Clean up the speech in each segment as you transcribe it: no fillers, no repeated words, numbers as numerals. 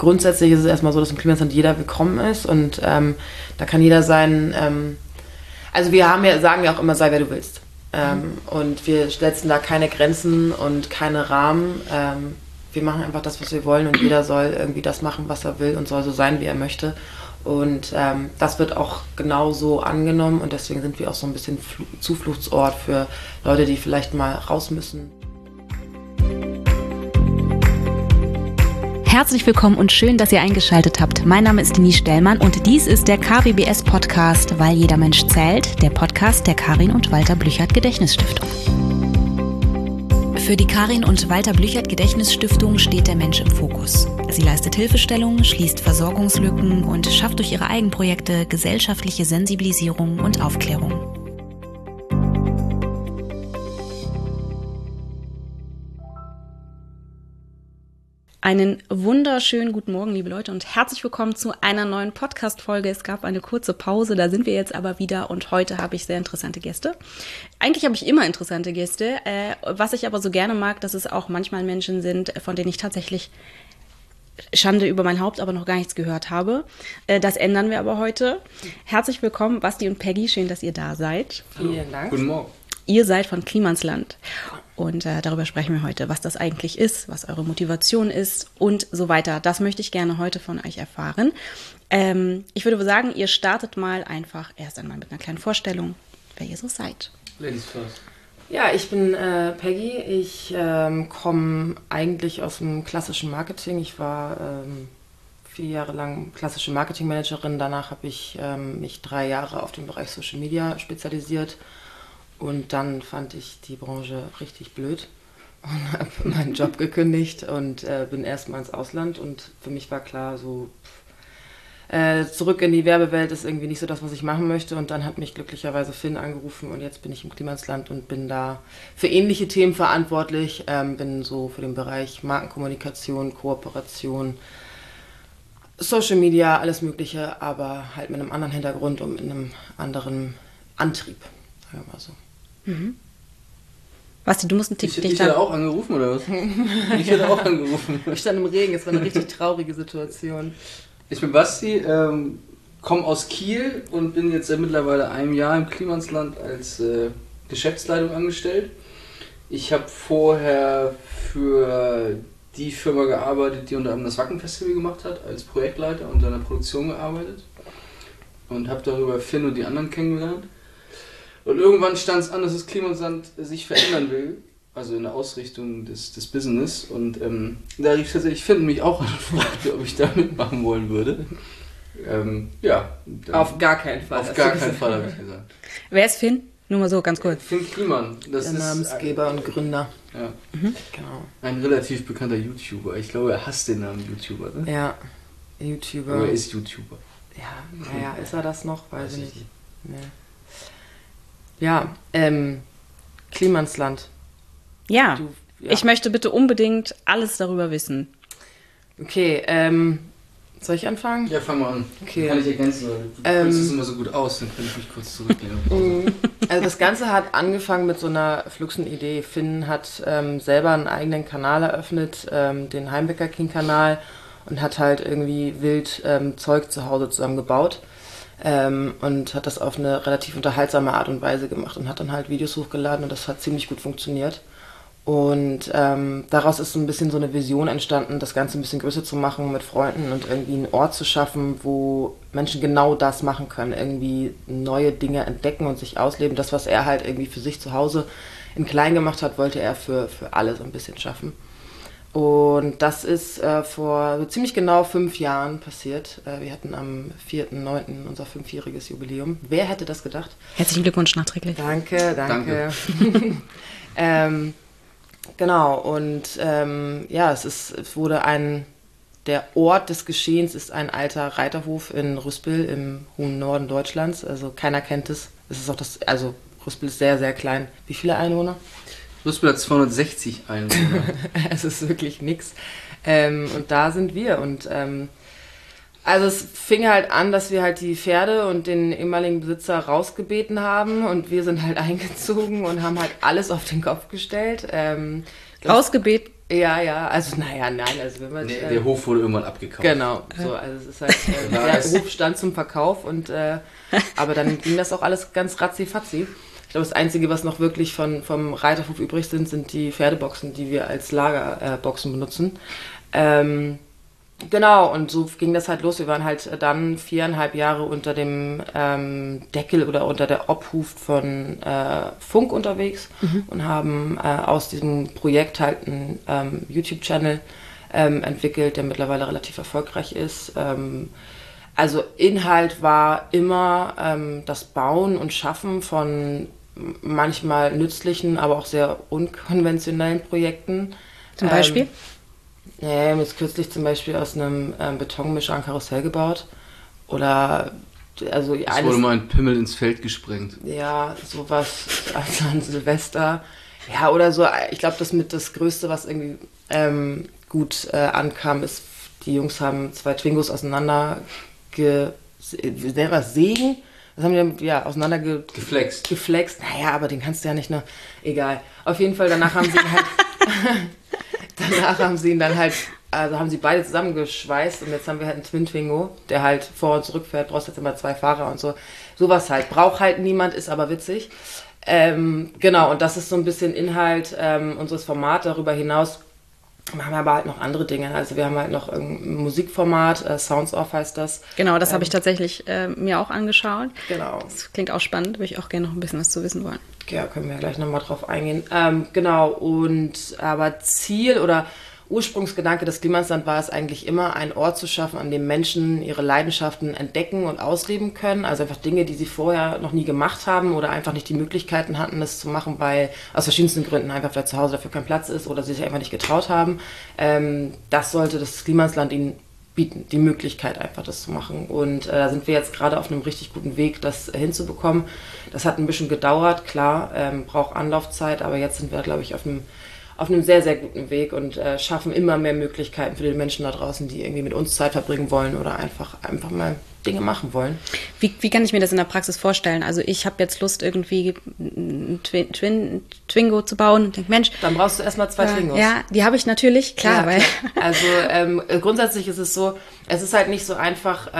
grundsätzlich ist es erstmal so, dass im Klimasland jeder willkommen ist und da kann jeder sein, also wir sagen ja auch immer, sei wer du willst. Und wir setzen da keine Grenzen und keine Rahmen. Wir machen einfach das, was wir wollen und jeder soll irgendwie das machen, was er will und soll so sein, wie er möchte. Und das wird auch genauso angenommen und deswegen sind wir auch so ein bisschen Zufluchtsort für Leute, die vielleicht mal raus müssen. Herzlich willkommen und schön, dass ihr eingeschaltet habt. Mein Name ist Denise Stellmann und dies ist der KWBS-Podcast, weil jeder Mensch zählt, der Podcast der Karin und Walter Blüchert Gedächtnisstiftung. Für die Karin und Walter Blüchert Gedächtnisstiftung steht der Mensch im Fokus. Sie leistet Hilfestellung, schließt Versorgungslücken und schafft durch ihre Eigenprojekte gesellschaftliche Sensibilisierung und Aufklärung. Einen wunderschönen guten Morgen, liebe Leute, und herzlich willkommen zu einer neuen Podcast-Folge. Es gab eine kurze Pause, da sind wir jetzt aber wieder und heute habe ich sehr interessante Gäste. Eigentlich habe ich immer interessante Gäste, was ich aber so gerne mag, dass es auch manchmal Menschen sind, von denen ich tatsächlich Schande über mein Haupt, aber noch gar nichts gehört habe. Das ändern wir aber heute. Herzlich willkommen, Basti und Peggy, schön, dass ihr da seid. Vielen Dank. Guten Morgen. Ihr seid von Klimansland und darüber sprechen wir heute, was das eigentlich ist, was eure Motivation ist und so weiter. Das möchte ich gerne heute von euch erfahren. Ich würde sagen, ihr startet mal einfach erst einmal mit einer kleinen Vorstellung, wer ihr so seid. Ladies first. Ja, ich bin Peggy. Ich komme eigentlich aus dem klassischen Marketing. Ich war 4 Jahre lang klassische Marketingmanagerin. Danach habe ich mich 3 Jahre auf den Bereich Social Media spezialisiert. Und dann fand ich die Branche richtig blöd und habe meinen Job gekündigt und bin erstmal ins Ausland. Und für mich war klar, so zurück in die Werbewelt ist irgendwie nicht so das, was ich machen möchte. Und dann hat mich glücklicherweise Finn angerufen und jetzt bin ich im Klimansland und bin da für ähnliche Themen verantwortlich. Bin so für den Bereich Markenkommunikation, Kooperation, Social Media, alles Mögliche, aber halt mit einem anderen Hintergrund und mit einem anderen Antrieb, sagen wir mal so. Mhm. Basti, du musst einen Tick Ich dichter. hätte auch angerufen, oder was? Ich hätte auch angerufen. Ich stand im Regen, es war eine richtig traurige Situation. Ich bin Basti, komme aus Kiel und bin jetzt seit mittlerweile einem Jahr im Klimansland als Geschäftsleitung angestellt. Ich habe vorher für die Firma gearbeitet, die unter anderem das Wacken-Festival gemacht hat, als Projektleiter und an der Produktion gearbeitet. Und habe darüber Finn und die anderen kennengelernt. Und irgendwann stand es an, dass das Klimansland sich verändern will, also in der Ausrichtung des Business. Und da rief tatsächlich Finn mich auch an und fragte, ob ich da mitmachen wollen würde. Ja. Auf gar keinen Fall. Auf gar keinen Fall, habe ich gesagt. Wer ist Finn? Nur mal so, ganz kurz. Finn Kliman, das Der ist Namensgeber und Gründer. Ja, Genau. ein relativ bekannter YouTuber. Ich glaube, er hasst den Namen YouTuber, ne? Ja, YouTuber. Aber er ist YouTuber. Ja, naja, ist er das noch? Weiß ich nicht. Nee. Ja, Klimansland. Ja, Ja. ich möchte bitte unbedingt alles darüber wissen. Okay, soll ich anfangen? Ja, fang mal an. Okay. Kann ich ergänzen, weil du fühlst es immer so gut aus, dann kann ich mich kurz zurücklehnen. Also das Ganze hat angefangen mit so einer fluxen Idee. Finn hat selber einen eigenen Kanal eröffnet, den Heimwecker King-Kanal, und hat halt irgendwie wild Zeug zu Hause zusammengebaut. Und hat das auf eine relativ unterhaltsame Art und Weise gemacht und hat dann halt Videos hochgeladen und das hat ziemlich gut funktioniert. Und daraus ist so ein bisschen so eine Vision entstanden, das Ganze ein bisschen größer zu machen mit Freunden und irgendwie einen Ort zu schaffen, wo Menschen genau das machen können, irgendwie neue Dinge entdecken und sich ausleben. Das, was er halt irgendwie für sich zu Hause in klein gemacht hat, wollte er für alle so ein bisschen schaffen. Und das ist vor so ziemlich genau 5 Jahren passiert. Wir hatten am 4.9. unser 5-jähriges Jubiläum. Wer hätte das gedacht? Herzlichen Glückwunsch nachträglich. Danke. Genau, und ja, es wurde der Ort des Geschehens ist ein alter Reiterhof in Rüspel im hohen Norden Deutschlands. Also keiner kennt es. Es ist auch also Rüspel ist sehr, sehr klein. Wie viele Einwohner? Rüspel hat 260 Einwohner. Es ist wirklich nix. Und da sind wir. Und also es fing halt an, dass wir halt die Pferde und den ehemaligen Besitzer rausgebeten haben und wir sind halt eingezogen und haben halt alles auf den Kopf gestellt. Rausgebeten Ja, also nein, also wenn man... der Hof wurde irgendwann abgekauft. Genau, so, also es ist halt, der Hof stand zum Verkauf und, aber dann ging das auch alles ganz ratzi-fatzi. Ich glaube, das Einzige, was noch wirklich vom Reiterhof übrig sind die Pferdeboxen, die wir als Lagerboxen benutzen. Genau, und so ging das halt los. Wir waren halt dann 4,5 Jahre unter dem Deckel oder unter der Obhut von Funk unterwegs und haben aus diesem Projekt halt einen YouTube-Channel entwickelt, der mittlerweile relativ erfolgreich ist. Also Inhalt war immer das Bauen und Schaffen von manchmal nützlichen, aber auch sehr unkonventionellen Projekten. Zum Beispiel? Ja, wir haben jetzt kürzlich zum Beispiel aus einem Betonmischer ein Karussell gebaut. Oder, also es wurde mal ein Pimmel ins Feld gesprengt. Ja, sowas, also an Silvester. Ja, oder so, ich glaube, das Größte, was irgendwie gut ankam, ist, die Jungs haben 2 Twingos sägen? Das haben die geflext. Naja, aber den kannst du ja nicht nur... Egal. Auf jeden Fall, danach haben sie ihn dann halt... Also haben sie beide zusammengeschweißt und jetzt haben wir halt einen Twin-Twingo, der halt vor und zurück fährt. Brauchst jetzt immer 2 Fahrer und so. Sowas halt. Braucht halt niemand, ist aber witzig. Genau, und das ist so ein bisschen Inhalt unseres Formats. Darüber hinaus machen wir aber halt noch andere Dinge. Also wir haben halt noch ein Musikformat, Sounds Off heißt das. Genau, das habe ich tatsächlich mir auch angeschaut. Genau. Das klingt auch spannend, würde ich auch gerne noch ein bisschen was zu wissen wollen. Ja, können wir gleich nochmal drauf eingehen. Genau, und aber Ziel oder Ursprungsgedanke des Klimansland war es eigentlich immer, einen Ort zu schaffen, an dem Menschen ihre Leidenschaften entdecken und ausleben können. Also einfach Dinge, die sie vorher noch nie gemacht haben oder einfach nicht die Möglichkeiten hatten, das zu machen, weil aus verschiedensten Gründen einfach vielleicht zu Hause dafür kein Platz ist oder sie sich einfach nicht getraut haben. Das sollte das Klimansland ihnen bieten, die Möglichkeit einfach das zu machen. Und da sind wir jetzt gerade auf einem richtig guten Weg, das hinzubekommen. Das hat ein bisschen gedauert, klar, braucht Anlaufzeit, aber jetzt sind wir, glaube ich, auf einem sehr, sehr guten Weg und schaffen immer mehr Möglichkeiten für die Menschen da draußen, die irgendwie mit uns Zeit verbringen wollen oder einfach mal Dinge machen wollen. Wie kann ich mir das in der Praxis vorstellen? Also ich habe jetzt Lust, irgendwie einen Twingo zu bauen und denke, Mensch... Dann brauchst du erstmal 2 Twingos. Ja, die habe ich natürlich, klar. Ja, klar. Also grundsätzlich ist es so, es ist halt nicht so einfach...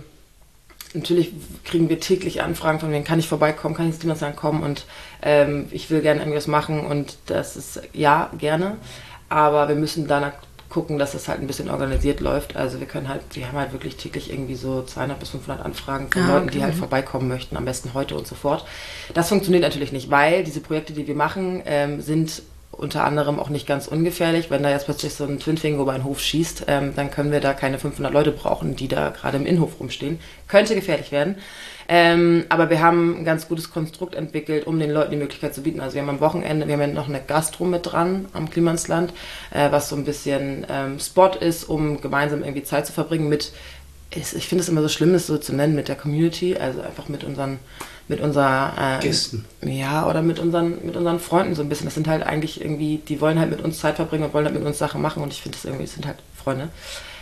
Natürlich kriegen wir täglich Anfragen von wem, kann ich vorbeikommen, kann ich ins Klimansland kommen und ich will gerne irgendwas machen und das ist, ja, gerne, aber wir müssen danach gucken, dass das halt ein bisschen organisiert läuft, also wir haben halt wirklich täglich irgendwie so 200 bis 500 Anfragen von Leuten, die halt vorbeikommen möchten, am besten heute und sofort. Das funktioniert natürlich nicht, weil diese Projekte, die wir machen, sind unter anderem auch nicht ganz ungefährlich. Wenn da jetzt plötzlich so ein Twin-Twingo über einen Hof schießt, dann können wir da keine 500 Leute brauchen, die da gerade im Innenhof rumstehen. Könnte gefährlich werden. Aber wir haben ein ganz gutes Konstrukt entwickelt, um den Leuten die Möglichkeit zu bieten. Also wir haben am Wochenende, wir haben ja noch eine Gastro mit dran am Klimansland, was so ein bisschen Spot ist, um gemeinsam irgendwie Zeit zu verbringen mit, ich finde es immer so schlimm, das so zu nennen, mit der Community, also einfach mit unseren Gästen. Ja, oder mit unseren Freunden so ein bisschen. Das sind halt eigentlich irgendwie, die wollen halt mit uns Zeit verbringen und wollen halt mit uns Sachen machen und ich finde das irgendwie, das sind halt Freunde.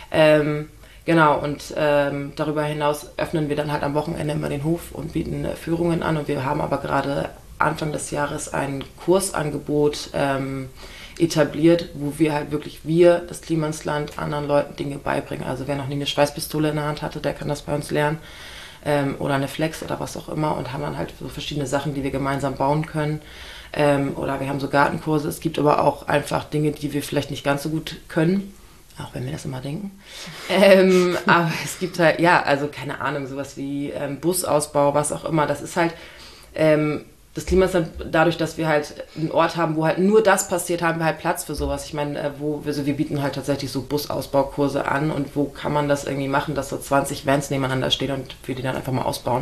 Genau, und darüber hinaus öffnen wir dann halt am Wochenende immer den Hof und bieten Führungen an und wir haben aber gerade Anfang des Jahres ein Kursangebot etabliert, wo wir halt wirklich, das Klimansland, anderen Leuten Dinge beibringen. Also wer noch nie eine Schweißpistole in der Hand hatte, der kann das bei uns lernen. Oder eine Flex oder was auch immer und haben dann halt so verschiedene Sachen, die wir gemeinsam bauen können. Oder wir haben so Gartenkurse. Es gibt aber auch einfach Dinge, die wir vielleicht nicht ganz so gut können, auch wenn wir das immer denken. Aber es gibt halt, ja, also keine Ahnung, sowas wie Busausbau, was auch immer. Das ist halt, das Klima ist dann dadurch, dass wir halt einen Ort haben, wo halt nur das passiert, haben wir halt Platz für sowas. Ich meine, wir bieten halt tatsächlich so Busausbaukurse an und wo kann man das irgendwie machen, dass so 20 Vans nebeneinander stehen und wir die dann einfach mal ausbauen.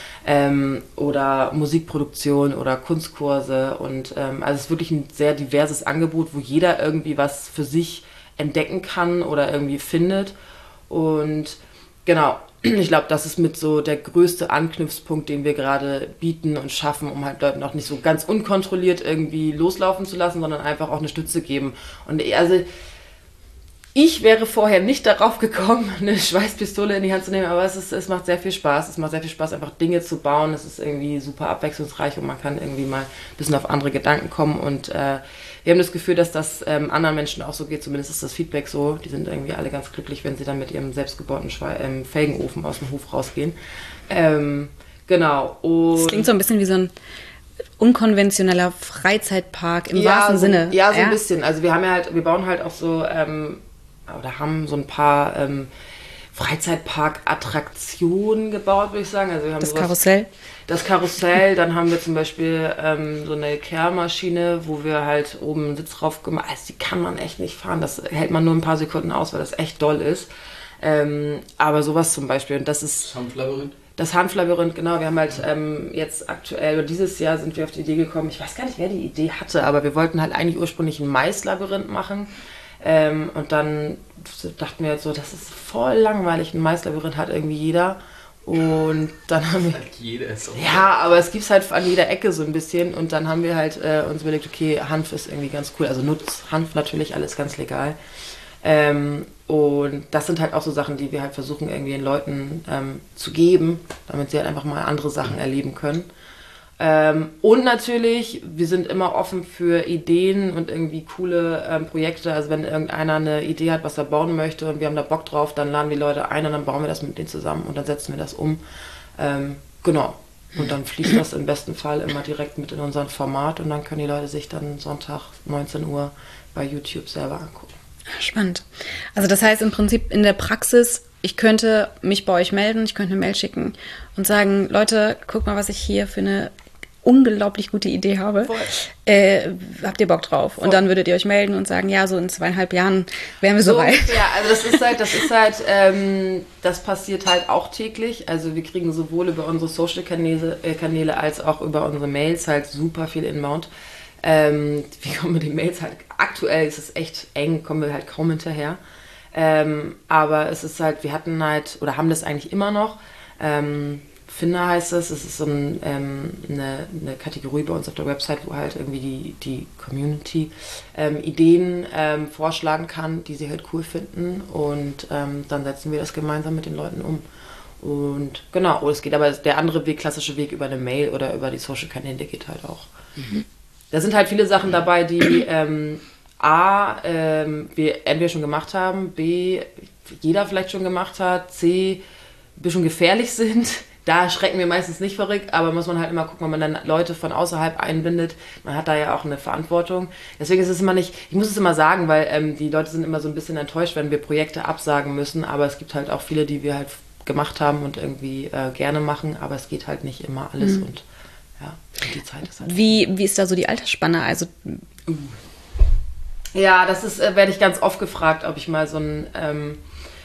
Oder Musikproduktion oder Kunstkurse und also es ist wirklich ein sehr diverses Angebot, wo jeder irgendwie was für sich entdecken kann oder irgendwie findet und genau. Ich glaube, das ist mit so der größte Anknüpfpunkt, den wir gerade bieten und schaffen, um halt Leuten auch nicht so ganz unkontrolliert irgendwie loslaufen zu lassen, sondern einfach auch eine Stütze geben. Und also Ich wäre vorher nicht darauf gekommen, eine Schweißpistole in die Hand zu nehmen, aber es macht sehr viel Spaß. Es macht sehr viel Spaß, einfach Dinge zu bauen. Es ist irgendwie super abwechslungsreich und man kann irgendwie mal ein bisschen auf andere Gedanken kommen. Und wir haben das Gefühl, dass das anderen Menschen auch so geht. Zumindest ist das Feedback so. Die sind irgendwie alle ganz glücklich, wenn sie dann mit ihrem selbstgebauten Felgenofen aus dem Hof rausgehen. Genau. Und das klingt so ein bisschen wie so ein unkonventioneller Freizeitpark im wahrsten Sinne. Ja, so ein bisschen. Also wir bauen halt auch so, oder haben so ein paar Freizeitpark-Attraktionen gebaut, würde ich sagen. Also wir haben das Karussell. Das Karussell, dann haben wir zum Beispiel so eine Kehrmaschine, wo wir halt oben einen Sitz drauf gemacht haben. Also die kann man echt nicht fahren, das hält man nur ein paar Sekunden aus, weil das echt doll ist. Aber sowas zum Beispiel, und das ist... Das Hanflabyrinth, genau. Wir haben halt jetzt aktuell, oder dieses Jahr sind wir auf die Idee gekommen, ich weiß gar nicht, wer die Idee hatte, aber wir wollten halt eigentlich ursprünglich ein Maislabyrinth machen. Und dann dachten wir jetzt so, das ist voll langweilig, ein Maislabyrinth hat irgendwie jeder. Und dann haben wir... Jeder ist auch ja, aber es gibt es halt an jeder Ecke so ein bisschen. Und dann haben wir halt uns überlegt, okay, Hanf ist irgendwie ganz cool. Also Nutzhanf natürlich, alles ganz legal. Und das sind halt auch so Sachen, die wir halt versuchen irgendwie den Leuten zu geben, damit sie halt einfach mal andere Sachen erleben können. Und natürlich, wir sind immer offen für Ideen und irgendwie coole Projekte. Also wenn irgendeiner eine Idee hat, was er bauen möchte und wir haben da Bock drauf, dann laden die Leute ein und dann bauen wir das mit denen zusammen und dann setzen wir das um. Genau. Und dann fließt das im besten Fall immer direkt mit in unseren Format und dann können die Leute sich dann Sonntag 19 Uhr bei YouTube selber angucken. Spannend. Also das heißt im Prinzip in der Praxis, ich könnte mich bei euch melden, ich könnte eine Mail schicken und sagen, Leute, guck mal, was ich hier für eine unglaublich gute Idee habe. Habt ihr Bock drauf? Voll. Und dann würdet ihr euch melden und sagen, ja, so in 2,5 Jahren wären wir soweit. Ja, also das passiert halt auch täglich. Also wir kriegen sowohl über unsere Social-Kanäle als auch über unsere Mails halt super viel Inbound. Wir kommen mit den Mails halt, aktuell ist es echt eng, kommen wir halt kaum hinterher. Aber es ist halt, wir hatten halt, oder haben das eigentlich immer noch, Finder heißt es ist so eine Kategorie bei uns auf der Website, wo halt irgendwie die Community Ideen vorschlagen kann, die sie halt cool finden und dann setzen wir das gemeinsam mit den Leuten um. Und genau, es geht aber der andere Weg, klassische Weg über eine Mail oder über die Social-Kanäle, der geht halt auch. Mhm. Da sind halt viele Sachen dabei, die wir entweder schon gemacht haben, B, jeder vielleicht schon gemacht hat, C, ein bisschen gefährlich sind. Da schrecken wir meistens nicht verrückt, aber muss man halt immer gucken, wenn man dann Leute von außerhalb einbindet. Man hat da ja auch eine Verantwortung. Deswegen ist es immer nicht, ich muss es immer sagen, weil die Leute sind immer so ein bisschen enttäuscht, wenn wir Projekte absagen müssen, aber es gibt halt auch viele, die wir halt gemacht haben und irgendwie gerne machen, aber es geht halt nicht immer alles und ja, die Zeit ist halt. Wie ist da so die Altersspanne? Also ja, das ist, werde ich ganz oft gefragt, ob ich mal so einen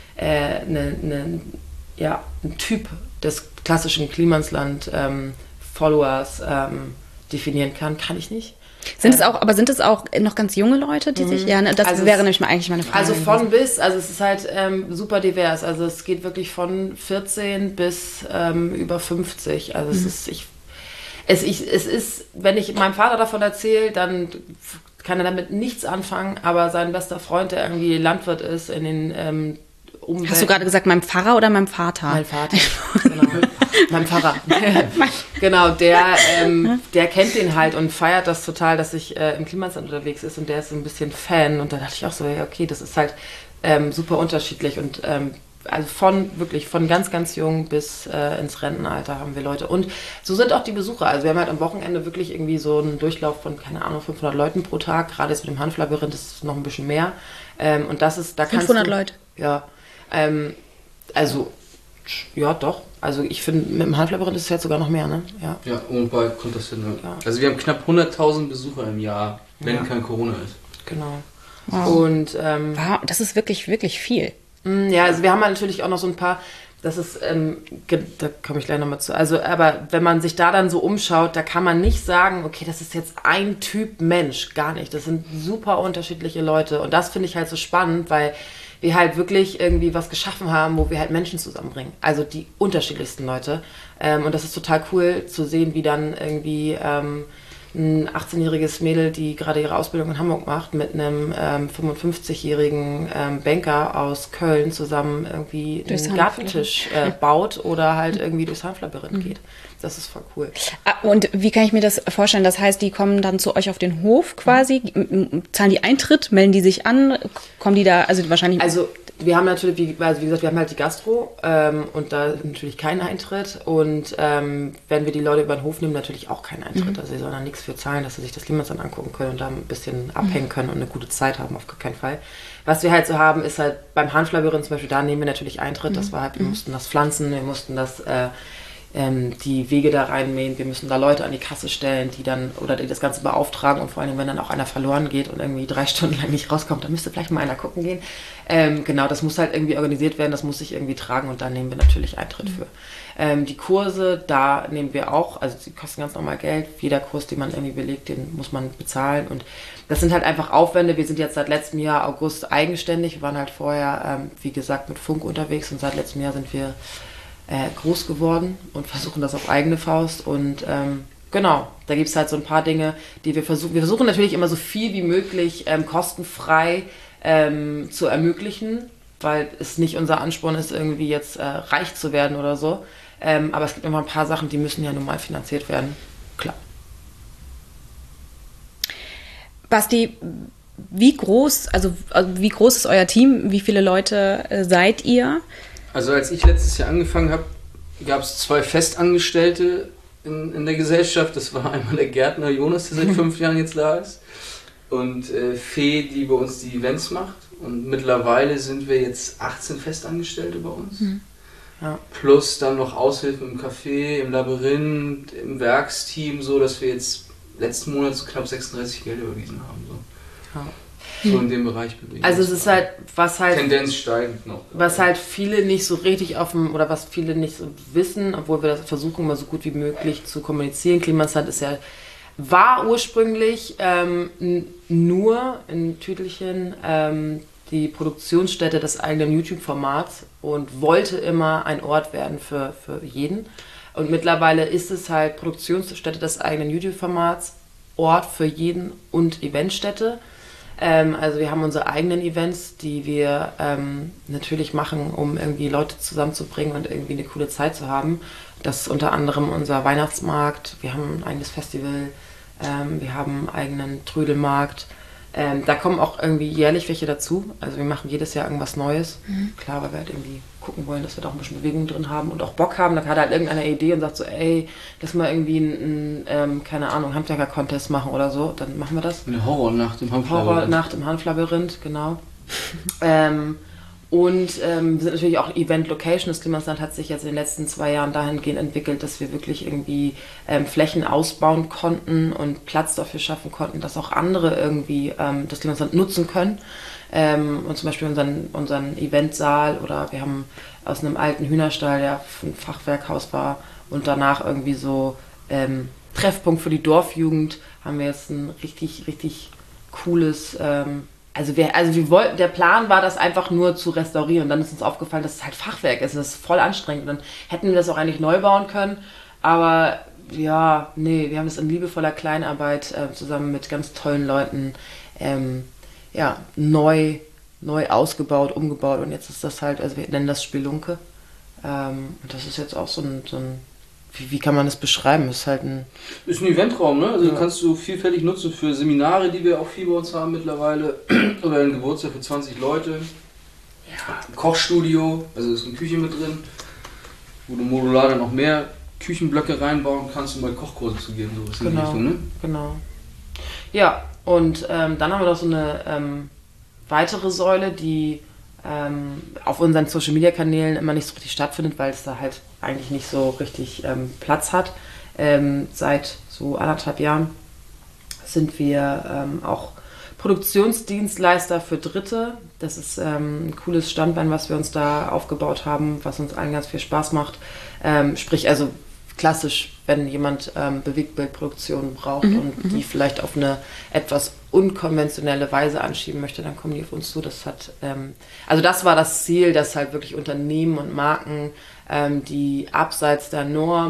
Typ des klassischen Klimansland Followers definieren kann ich nicht. Sind es auch noch ganz junge Leute, die sich, ja, ne, das also wäre nämlich eigentlich meine Frage. Also von bis, also es ist halt super divers, also es geht wirklich von 14 bis über 50, also es ist, wenn ich meinem Vater davon erzähle, dann kann er damit nichts anfangen, aber sein bester Freund, der irgendwie Landwirt ist in den Umwelt. Hast du gerade gesagt, meinem Pfarrer oder meinem Vater? Mein Vater, genau. Mein Pfarrer. Genau, der kennt den halt und feiert das total, dass ich im Klimansland unterwegs ist und der ist so ein bisschen Fan und da dachte ich auch so, ja okay, das ist halt super unterschiedlich und also von ganz, ganz jung bis ins Rentenalter haben wir Leute. Und so sind auch die Besucher. Also wir haben halt am Wochenende wirklich irgendwie so einen Durchlauf von, keine Ahnung, 500 Leuten pro Tag. Gerade jetzt mit dem Hanflabyrinth ist es noch ein bisschen mehr. Und das ist, da 500 Leute? Ja. Also, ja doch. Also ich finde, mit dem Hanflabyrinth ist es jetzt sogar noch mehr, ne? Ja, und bei Contest. Ja. Also wir haben knapp 100.000 Besucher im Jahr, wenn kein Corona ist. Genau. Wow. Und wow, das ist wirklich, wirklich viel. Ja, also wir haben halt natürlich auch noch so ein paar, das ist, da komme ich gleich nochmal zu, also aber wenn man sich da dann so umschaut, da kann man nicht sagen, okay, das ist jetzt ein Typ Mensch, gar nicht, das sind super unterschiedliche Leute und das finde ich halt so spannend, weil wir halt wirklich irgendwie was geschaffen haben, wo wir halt Menschen zusammenbringen, also die unterschiedlichsten Leute und das ist total cool zu sehen, wie dann irgendwie ein 18-jähriges Mädel, die gerade ihre Ausbildung in Hamburg macht, mit einem 55-jährigen Banker aus Köln zusammen irgendwie einen Gartentisch baut oder halt irgendwie durchs Hanflabyrinth geht. Das ist voll cool. Und wie kann ich mir das vorstellen? Das heißt, die kommen dann zu euch auf den Hof quasi, zahlen die Eintritt, melden die sich an, kommen die da, also wahrscheinlich... Also wir haben natürlich, wie gesagt, wir haben halt die Gastro und da natürlich keinen Eintritt und wenn wir die Leute über den Hof nehmen, natürlich auch keinen Eintritt. Also sie sollen da nichts für zahlen, dass sie sich das Klimansland angucken können und da ein bisschen abhängen können und eine gute Zeit haben, auf gar keinen Fall. Was wir halt so haben, ist halt beim Hanflabyrinth zum Beispiel, da nehmen wir natürlich Eintritt. Das war halt, wir mussten das pflanzen, wir mussten das... die Wege da reinmähen, wir müssen da Leute an die Kasse stellen, die dann, oder die das Ganze beauftragen und vor allem, wenn dann auch einer verloren geht und irgendwie 3 Stunden lang nicht rauskommt, dann müsste vielleicht mal einer gucken gehen. Genau, das muss halt irgendwie organisiert werden, das muss sich irgendwie tragen und da nehmen wir natürlich Eintritt für. Die Kurse, da nehmen wir auch, also die kosten ganz normal Geld, jeder Kurs, den man irgendwie belegt, den muss man bezahlen und das sind halt einfach Aufwände. Wir sind jetzt seit letztem Jahr August eigenständig, wir waren halt vorher, wie gesagt, mit Funk unterwegs und seit letztem Jahr sind wir groß geworden und versuchen das auf eigene Faust und genau, da gibt es halt so ein paar Dinge, die wir versuchen natürlich immer so viel wie möglich kostenfrei zu ermöglichen, weil es nicht unser Ansporn ist, irgendwie jetzt reich zu werden oder so, aber es gibt immer ein paar Sachen, die müssen ja normal finanziert werden, klar. Basti, wie groß ist euer Team? Wie viele Leute seid ihr? Also als ich letztes Jahr angefangen habe, gab es 2 Festangestellte in der Gesellschaft. Das war einmal der Gärtner Jonas, der seit 5 Jahren jetzt da ist, und Fee, die bei uns die Events macht. Und mittlerweile sind wir jetzt 18 Festangestellte bei uns. Ja. Plus dann noch Aushilfen im Café, im Labyrinth, im Werksteam, so dass wir jetzt letzten Monat so knapp 36 Geld überwiesen haben. So. Ja. So in dem Bereich bewegen. Also es ist halt, was halt... Tendenz steigend noch. Was halt viele nicht so richtig oder was viele nicht so wissen, obwohl wir das versuchen, mal so gut wie möglich zu kommunizieren. Klimansland war ursprünglich nur in Tütelchen die Produktionsstätte des eigenen YouTube-Formats und wollte immer ein Ort werden für jeden. Und mittlerweile ist es halt Produktionsstätte des eigenen YouTube-Formats, Ort für jeden und Eventstätte. Also wir haben unsere eigenen Events, die wir natürlich machen, um irgendwie Leute zusammenzubringen und irgendwie eine coole Zeit zu haben. Das ist unter anderem unser Weihnachtsmarkt, wir haben ein eigenes Festival, wir haben einen eigenen Trödelmarkt. Da kommen auch irgendwie jährlich welche dazu. Also wir machen jedes Jahr irgendwas Neues. Klar, weil wir halt irgendwie gucken wollen, dass wir da auch ein bisschen Bewegung drin haben und auch Bock haben. Da hat halt irgendeine Idee und sagt so, ey, lass mal irgendwie einen keine Ahnung, Handwerker-Contest machen oder so. Dann machen wir das. Eine Horrornacht im Hanflabyrinth. Horrornacht im Hanflabyrinth, genau. Und wir sind natürlich auch Event-Location. Das Klimansland hat sich jetzt in den letzten 2 Jahren dahingehend entwickelt, dass wir wirklich irgendwie Flächen ausbauen konnten und Platz dafür schaffen konnten, dass auch andere irgendwie das Klimansland nutzen können. Und zum Beispiel unseren Eventsaal oder wir haben aus einem alten Hühnerstall, der ein Fachwerkhaus war und danach irgendwie so Treffpunkt für die Dorfjugend, haben wir jetzt ein richtig, richtig cooles... der Plan war, das einfach nur zu restaurieren. Dann ist uns aufgefallen, dass es halt Fachwerk ist. Das ist voll anstrengend. Und dann hätten wir das auch eigentlich neu bauen können. Aber ja, nee, wir haben es in liebevoller Kleinarbeit zusammen mit ganz tollen Leuten neu ausgebaut, umgebaut. Und jetzt ist das halt, also wir nennen das Spelunke. Und das ist jetzt auch so ein wie kann man das beschreiben? Ist ein Eventraum, ne? Also kannst du vielfältig nutzen für Seminare, die wir auch viel bei uns haben mittlerweile. Oder ein Geburtstag für 20 Leute. Ja. Ein Kochstudio, also ist eine Küche mit drin, wo du modular dann noch mehr Küchenblöcke reinbauen kannst, um mal Kochkurse zu geben. So in die Richtung, ne? Genau. Ja, und dann haben wir noch so eine weitere Säule, die auf unseren Social-Media-Kanälen immer nicht so richtig stattfindet, weil es da halt eigentlich nicht so richtig Platz hat. Seit so 1,5 Jahren sind wir auch Produktionsdienstleister für Dritte. Das ist ein cooles Standbein, was wir uns da aufgebaut haben, was uns allen ganz viel Spaß macht. Sprich, also klassisch, wenn jemand Bewegtbildproduktion braucht und die vielleicht auf eine etwas unkonventionelle Weise anschieben möchte, dann kommen die auf uns zu. Das war das Ziel, dass halt wirklich Unternehmen und Marken, die abseits der Norm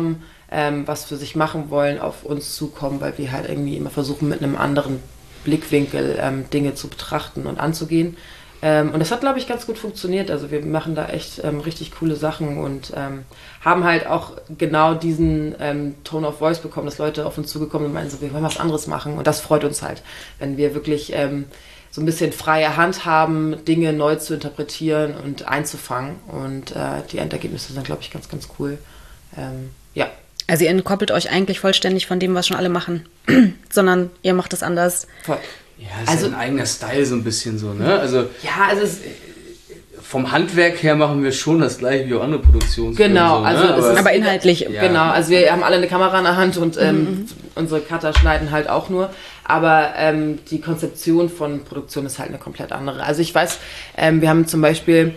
was für sich machen wollen, auf uns zukommen, weil wir halt irgendwie immer versuchen, mit einem anderen Blickwinkel Dinge zu betrachten und anzugehen. Und das hat, glaube ich, ganz gut funktioniert. Also wir machen da echt richtig coole Sachen und haben halt auch genau diesen Tone of Voice bekommen, dass Leute auf uns zugekommen sind und meinen so, wir wollen was anderes machen. Und das freut uns halt, wenn wir wirklich so ein bisschen freie Hand haben, Dinge neu zu interpretieren und einzufangen. Und die Endergebnisse sind, glaube ich, ganz, ganz cool. Ja. Also ihr entkoppelt euch eigentlich vollständig von dem, was schon alle machen, sondern ihr macht es anders. Voll. Ja, das ist ja ein eigener Style so ein bisschen so, ne? Also ja, also vom Handwerk her machen wir schon das gleiche wie auch andere Produktionsfirmen. Genau, so, also ne? es ist, aber inhaltlich. Ja. Genau, also wir haben alle eine Kamera in der Hand und unsere Cutter schneiden halt auch nur. Aber die Konzeption von Produktion ist halt eine komplett andere. Also ich weiß, wir haben zum Beispiel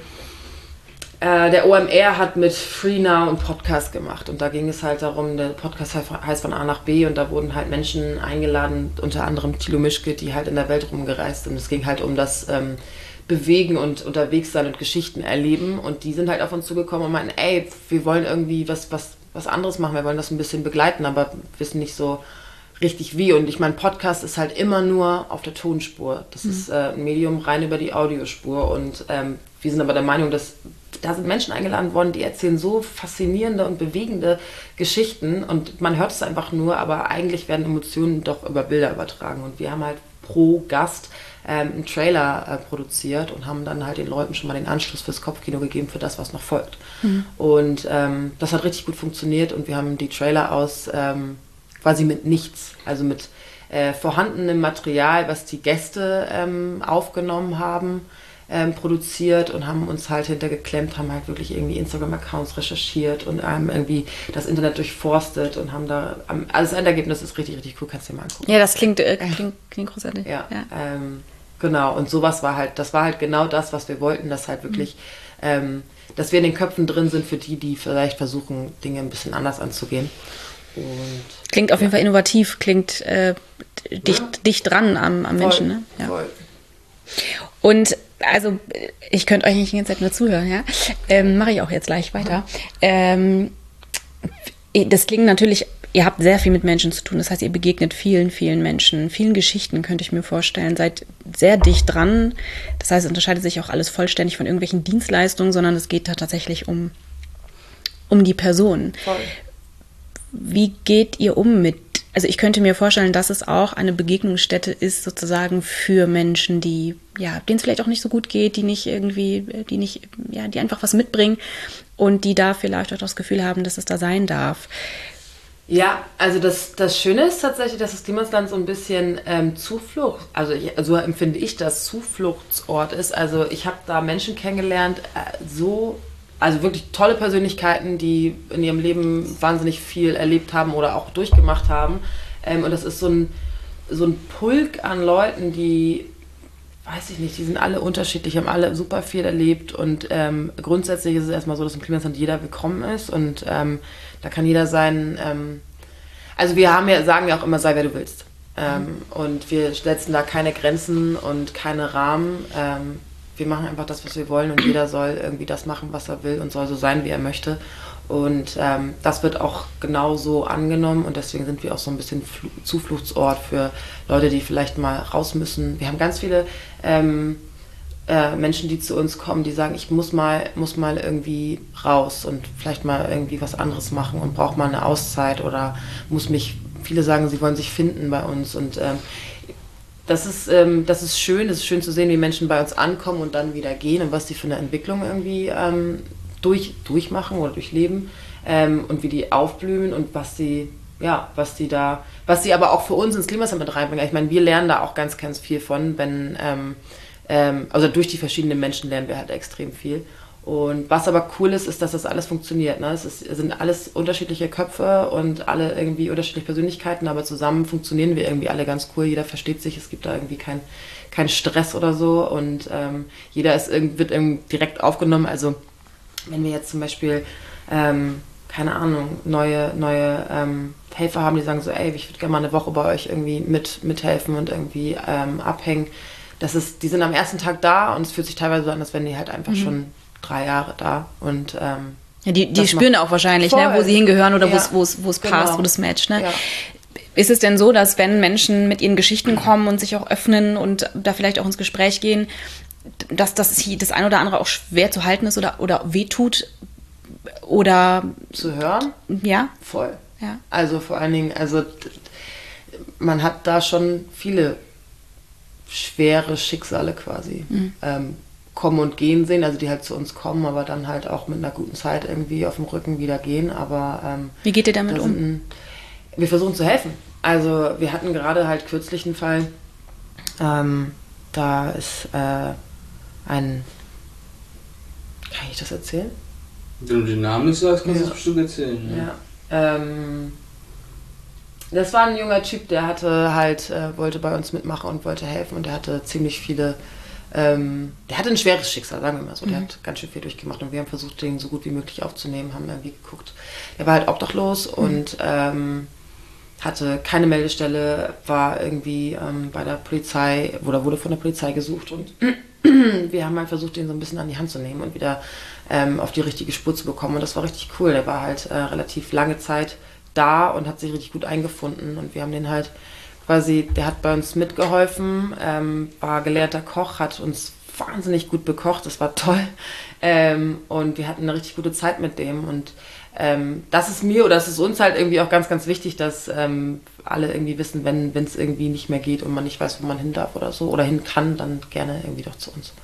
der OMR hat mit FreeNow einen Podcast gemacht und da ging es halt darum, der Podcast heißt von A nach B und da wurden halt Menschen eingeladen, unter anderem Thilo Mischke, die halt in der Welt rumgereist sind. Es ging halt um das Bewegen und unterwegs sein und Geschichten erleben und die sind halt auf uns zugekommen und meinten, ey, wir wollen irgendwie was anderes machen, wir wollen das ein bisschen begleiten, aber wissen nicht so richtig wie. Und ich meine, Podcast ist halt immer nur auf der Tonspur. Das ist ein Medium rein über die Audiospur und wir sind aber der Meinung, dass da sind Menschen eingeladen worden, die erzählen so faszinierende und bewegende Geschichten und man hört es einfach nur, aber eigentlich werden Emotionen doch über Bilder übertragen und wir haben halt pro Gast einen Trailer produziert und haben dann halt den Leuten schon mal den Anschluss fürs Kopfkino gegeben für das, was noch folgt. Und das hat richtig gut funktioniert und wir haben die Trailer aus quasi mit nichts, also mit vorhandenem Material, was die Gäste aufgenommen haben, produziert und haben uns halt hintergeklemmt, haben halt wirklich irgendwie Instagram-Accounts recherchiert und irgendwie das Internet durchforstet und haben da, also das Endergebnis ist richtig, richtig cool, kannst du dir mal angucken. Ja, das klingt großartig. Ja. Genau, und sowas war halt, das war halt genau das, was wir wollten, dass halt wirklich, dass wir in den Köpfen drin sind für die vielleicht versuchen, Dinge ein bisschen anders anzugehen. Und, klingt auf jeden Fall innovativ, klingt dicht dran am Menschen. Ne? Ja. Voll. Und also, ich könnte euch nicht die ganze Zeit nur zuhören, ja. Mache ich auch jetzt gleich weiter. Das klingt natürlich, ihr habt sehr viel mit Menschen zu tun. Das heißt, ihr begegnet vielen, vielen Menschen, vielen Geschichten, könnte ich mir vorstellen. Seid sehr dicht dran. Das heißt, es unterscheidet sich auch alles vollständig von irgendwelchen Dienstleistungen, sondern es geht da tatsächlich um die Person. Voll. Wie geht ihr um mit, also ich könnte mir vorstellen, dass es auch eine Begegnungsstätte ist, sozusagen für Menschen, die, ja, denen es vielleicht auch nicht so gut geht, die einfach was mitbringen und die da vielleicht auch das Gefühl haben, dass es da sein darf. Ja, also das Schöne ist tatsächlich, dass das Klimasland so ein bisschen Zuflucht, so empfinde ich das, Zufluchtsort ist. Also ich habe da Menschen kennengelernt, also wirklich tolle Persönlichkeiten, die in ihrem Leben wahnsinnig viel erlebt haben oder auch durchgemacht haben. Und das ist so ein Pulk an Leuten, die, weiß ich nicht, die sind alle unterschiedlich, haben alle super viel erlebt. Und grundsätzlich ist es erstmal so, dass im Klimasland jeder willkommen ist. Und da kann jeder sein, also wir sagen ja auch immer, sei wer du willst. Und wir setzen da keine Grenzen und keine Rahmen. Wir machen einfach das, was wir wollen und jeder soll irgendwie das machen, was er will und soll so sein, wie er möchte. Und das wird auch genauso angenommen und deswegen sind wir auch so ein bisschen Zufluchtsort für Leute, die vielleicht mal raus müssen. Wir haben ganz viele Menschen, die zu uns kommen, die sagen, ich muss mal irgendwie raus und vielleicht mal irgendwie was anderes machen und brauche mal eine Auszeit oder viele sagen, sie wollen sich finden bei uns und das ist schön. Es ist schön zu sehen, wie Menschen bei uns ankommen und dann wieder gehen und was die für eine Entwicklung irgendwie durchmachen oder durchleben und wie die aufblühen und was sie aber auch für uns ins Klimasland mit reinbringen. Ich meine, wir lernen da auch ganz, ganz viel von, also durch die verschiedenen Menschen lernen wir halt extrem viel. Und was aber cool ist, dass das alles funktioniert. Ne? Es sind alles unterschiedliche Köpfe und alle irgendwie unterschiedliche Persönlichkeiten, aber zusammen funktionieren wir irgendwie alle ganz cool. Jeder versteht sich, es gibt da irgendwie kein Stress oder so und jeder wird irgendwie direkt aufgenommen. Also wenn wir jetzt zum Beispiel, keine Ahnung, neue Helfer haben, die sagen so, ey, ich würde gerne mal eine Woche bei euch irgendwie mithelfen und irgendwie abhängen. Die sind am ersten Tag da und es fühlt sich teilweise so an, als wenn die halt einfach schon 3 Jahre da und Ja, die spüren auch wahrscheinlich, ne, wo sie hingehören oder wo es passt, genau. wo das matcht. Ne? Ja. Ist es denn so, dass wenn Menschen mit ihren Geschichten kommen und sich auch öffnen und da vielleicht auch ins Gespräch gehen, dass das ein oder andere auch schwer zu halten ist oder wehtut? Oder Zu hören? Ja. Voll. Ja. Also vor allen Dingen, man hat da schon viele schwere Schicksale quasi kommen und gehen sehen, also die halt zu uns kommen, aber dann halt auch mit einer guten Zeit irgendwie auf dem Rücken wieder gehen. Aber wie geht ihr damit um? Wir versuchen zu helfen. Also wir hatten gerade halt kürzlich einen Fall, da ist kann ich das erzählen? Wenn du den Namen nicht sagst, kannst du das bestimmt erzählen. Ja. Das war ein junger Typ, der hatte halt, wollte bei uns mitmachen und wollte helfen und der hatte ziemlich viele, der hatte ein schweres Schicksal, sagen wir mal so. Der hat ganz schön viel durchgemacht und wir haben versucht, den so gut wie möglich aufzunehmen, haben irgendwie geguckt. Der war halt obdachlos und hatte keine Meldestelle, war irgendwie bei der Polizei oder wurde von der Polizei gesucht und wir haben halt versucht, den so ein bisschen an die Hand zu nehmen und wieder auf die richtige Spur zu bekommen und das war richtig cool. Der war halt relativ lange Zeit da und hat sich richtig gut eingefunden und wir haben den halt quasi, der hat bei uns mitgeholfen, war gelernter Koch, hat uns wahnsinnig gut bekocht, das war toll und wir hatten eine richtig gute Zeit mit dem und das ist mir oder das ist uns halt irgendwie auch ganz, ganz wichtig, dass alle irgendwie wissen, wenn es irgendwie nicht mehr geht und man nicht weiß, wo man hin darf oder so oder hin kann, dann gerne irgendwie doch zu uns.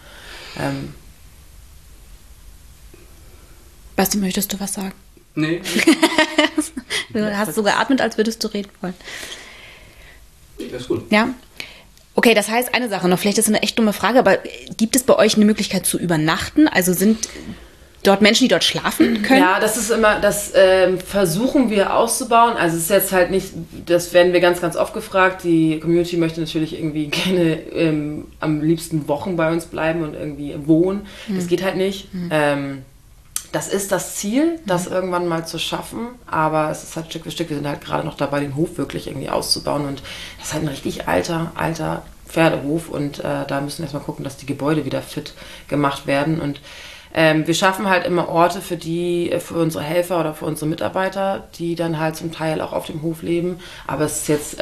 Basti, möchtest du was sagen? Nee. Du hast so geatmet, als würdest du reden wollen. Das ist gut. Ja. Okay, das heißt, eine Sache noch, vielleicht ist es eine echt dumme Frage, aber gibt es bei euch eine Möglichkeit zu übernachten? Also sind dort Menschen, die dort schlafen können? Ja, das ist immer, das versuchen wir auszubauen. Also es ist jetzt halt nicht, das werden wir ganz, ganz oft gefragt. Die Community möchte natürlich irgendwie gerne am liebsten Wochen bei uns bleiben und irgendwie wohnen. Das geht halt nicht. Das ist das Ziel, das irgendwann mal zu schaffen, aber es ist halt Stück für Stück. Wir sind halt gerade noch dabei, den Hof wirklich irgendwie auszubauen und das ist halt ein richtig alter Pferdehof und da müssen wir erstmal gucken, dass die Gebäude wieder fit gemacht werden und wir schaffen halt immer Orte für unsere Helfer oder für unsere Mitarbeiter, die dann halt zum Teil auch auf dem Hof leben, aber es ist jetzt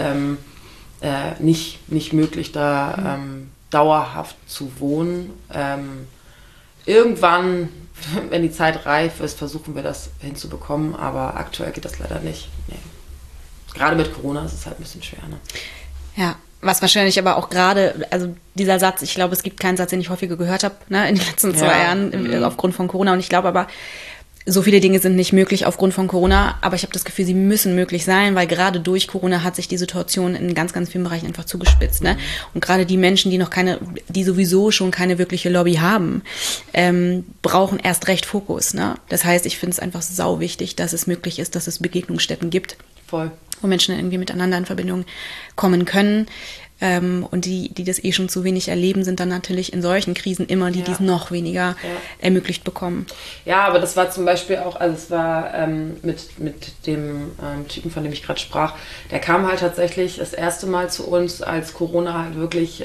nicht möglich, da dauerhaft zu wohnen. Irgendwann, wenn die Zeit reif ist, versuchen wir das hinzubekommen, aber aktuell geht das leider nicht. Nee. Gerade mit Corona ist es halt ein bisschen schwer. Ne? Ja, was wahrscheinlich aber auch gerade, also dieser Satz, ich glaube, es gibt keinen Satz, den ich häufiger gehört habe, ne, in den letzten 2 Jahren aufgrund von Corona und ich glaube aber, so viele Dinge sind nicht möglich aufgrund von Corona, aber ich habe das Gefühl, sie müssen möglich sein, weil gerade durch Corona hat sich die Situation in ganz, ganz vielen Bereichen einfach zugespitzt. Ne? Und gerade die Menschen, die sowieso schon keine wirkliche Lobby haben, brauchen erst recht Fokus. Ne? Das heißt, ich finde es einfach sau wichtig, dass es möglich ist, dass es Begegnungsstätten gibt. Voll. Wo Menschen irgendwie miteinander in Verbindung kommen können. Und die das schon zu wenig erleben, sind dann natürlich in solchen Krisen immer die es noch weniger ermöglicht bekommen. Ja, aber das war zum Beispiel auch, also es war mit dem Typen, von dem ich gerade sprach, der kam halt tatsächlich das erste Mal zu uns, als Corona halt wirklich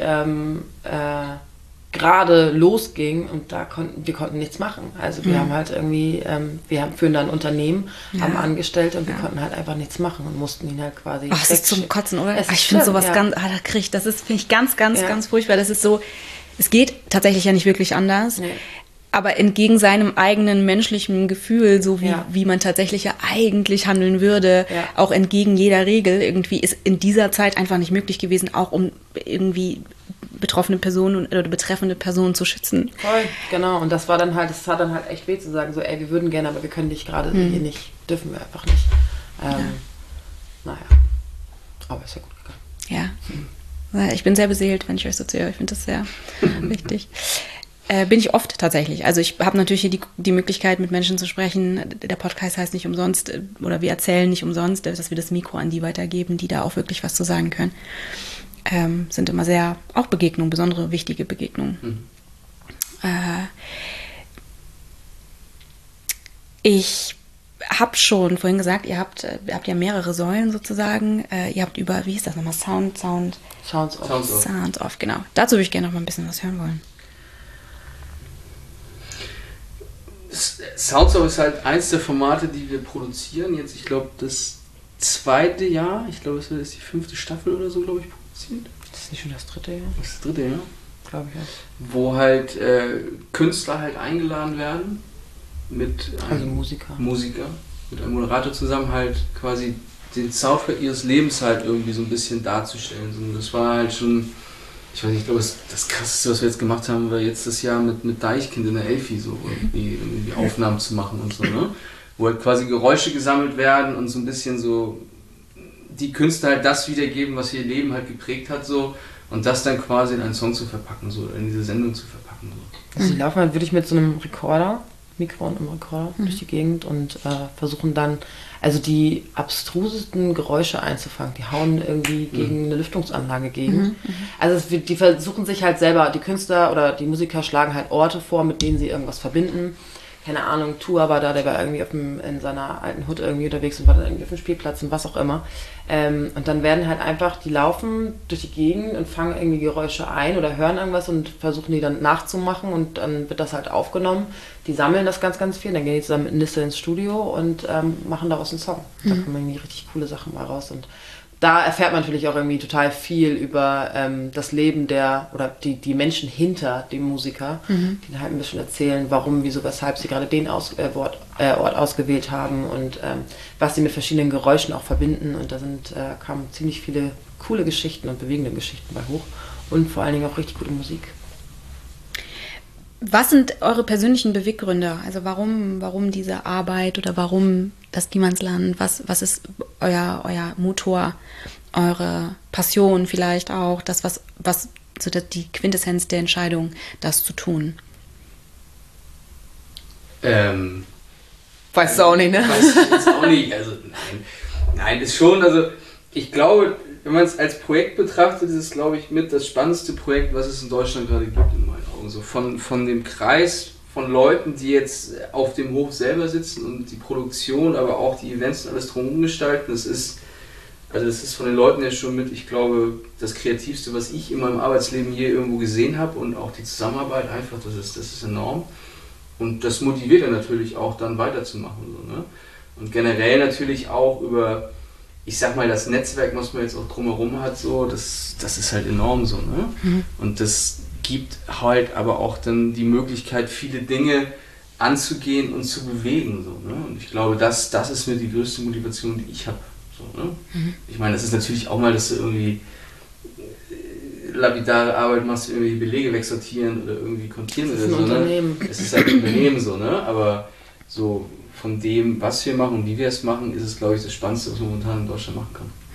gerade losging und wir konnten nichts machen. Also wir haben halt irgendwie, führen da ein Unternehmen, haben Angestellte und wir konnten halt einfach nichts machen und mussten ihn halt quasi das ist zum Kotzen, oder? Ich finde sowas ganz, finde ich ganz, ganz, ganz furchtbar. Das ist so, es geht tatsächlich ja nicht wirklich anders. Nee. Aber entgegen seinem eigenen menschlichen Gefühl, so wie man tatsächlich ja eigentlich handeln würde, auch entgegen jeder Regel, irgendwie ist in dieser Zeit einfach nicht möglich gewesen, auch um irgendwie betroffene Personen oder betreffende Personen zu schützen. Voll, genau. Und das tat dann halt echt weh zu sagen, so, ey, wir würden gerne, aber wir können dich gerade hier nicht, dürfen wir einfach nicht. Naja, aber ist ja gut gegangen. Ja. Ich bin sehr beseelt, wenn ich euch so zuhöre. Ich finde das sehr wichtig. Bin ich oft tatsächlich. Also ich habe natürlich hier die Möglichkeit, mit Menschen zu sprechen. Der Podcast heißt nicht umsonst, oder wir erzählen nicht umsonst, dass wir das Mikro an die weitergeben, die da auch wirklich was zu sagen können. Sind immer sehr, auch Begegnungen, besondere, wichtige Begegnungen. Ich habe schon vorhin gesagt, ihr habt ja mehrere Säulen sozusagen. Ihr habt über, wie hieß das nochmal? Sounds off, genau. Dazu würde ich gerne noch mal ein bisschen was hören wollen. Soundstorm ist halt eins der Formate, die wir produzieren. Jetzt, ich glaube, das 2. Jahr. Ich glaube, es wird jetzt die 5. Staffel oder so, glaube ich, produziert. Das ist nicht schon das 3. Jahr? Das ist das 3. Jahr. Glaube ich, ja. Wo halt Künstler halt eingeladen werden mit einem Musiker, mit einem Moderator zusammen halt quasi den Soundtrack ihres Lebens halt irgendwie so ein bisschen darzustellen. Und das war halt schon, ich weiß nicht, ich glaube, das Krasseste, was wir jetzt gemacht haben, war jetzt das Jahr mit Deichkind in der Elfi, so irgendwie Aufnahmen zu machen und so, ne? Wo halt quasi Geräusche gesammelt werden und so ein bisschen so die Künstler halt das wiedergeben, was ihr Leben halt geprägt hat, so, und das dann quasi in einen Song zu verpacken, so, in diese Sendung zu verpacken. So. Also die laufen halt wirklich mit so einem Mikro und einem Rekorder durch die Gegend und versuchen dann, also die abstrusesten Geräusche einzufangen. Die hauen irgendwie gegen eine Lüftungsanlage gegen. Also die versuchen sich halt selber, die Künstler oder die Musiker schlagen halt Orte vor, mit denen sie irgendwas verbinden. Keine Ahnung, Tua war da, der war irgendwie in seiner alten Hut irgendwie unterwegs und war dann irgendwie auf dem Spielplatz und was auch immer. Und dann werden halt einfach, die laufen durch die Gegend und fangen irgendwie Geräusche ein oder hören irgendwas und versuchen die dann nachzumachen und dann wird das halt aufgenommen. Die sammeln das ganz, ganz viel, dann gehen die zusammen mit Nisse ins Studio und machen daraus einen Song. Da kommen irgendwie richtig coole Sachen mal raus und da erfährt man natürlich auch irgendwie total viel über das Leben die Menschen hinter dem Musiker, die halt ein bisschen erzählen, warum, wieso, weshalb sie gerade den Ort ausgewählt haben und was sie mit verschiedenen Geräuschen auch verbinden. Und da kamen ziemlich viele coole Geschichten und bewegende Geschichten bei hoch und vor allen Dingen auch richtig gute Musik. Was sind eure persönlichen Beweggründe? Also warum diese Arbeit oder warum das Niemandsland? Was ist euer Motor, eure Passion vielleicht auch, das was so die Quintessenz der Entscheidung, das zu tun? Weißt du auch nicht, ne? Weiß ich jetzt auch nicht. Also nein, ist schon, also ich glaube, wenn man es als Projekt betrachtet, ist es, glaube ich, mit das spannendste Projekt, was es in Deutschland gerade gibt, in meinen Augen. So von dem Kreis von Leuten, die jetzt auf dem Hof selber sitzen und die Produktion, aber auch die Events und alles drumherum gestalten, das ist von den Leuten ja schon mit, ich glaube, das Kreativste, was ich in meinem Arbeitsleben je irgendwo gesehen habe und auch die Zusammenarbeit einfach, das ist enorm. Und das motiviert dann natürlich auch dann weiterzumachen. So, ne? Und generell natürlich auch über, ich sag mal, das Netzwerk, was man jetzt auch drumherum hat, so, das ist halt enorm so. Ne? Und das gibt halt aber auch dann die Möglichkeit, viele Dinge anzugehen und zu bewegen. So, ne? Und ich glaube, das ist mir die größte Motivation, die ich habe. So, ne? Ich meine, das ist natürlich auch mal, dass du irgendwie lapidare Arbeit machst, irgendwie Belege wegsortieren oder irgendwie kontieren oder so. Unternehmen. Ne? Es ist halt ein Unternehmen so, ne? Aber so von dem, was wir machen und wie wir es machen, ist es, glaube ich, das Spannendste, was man momentan in Deutschland machen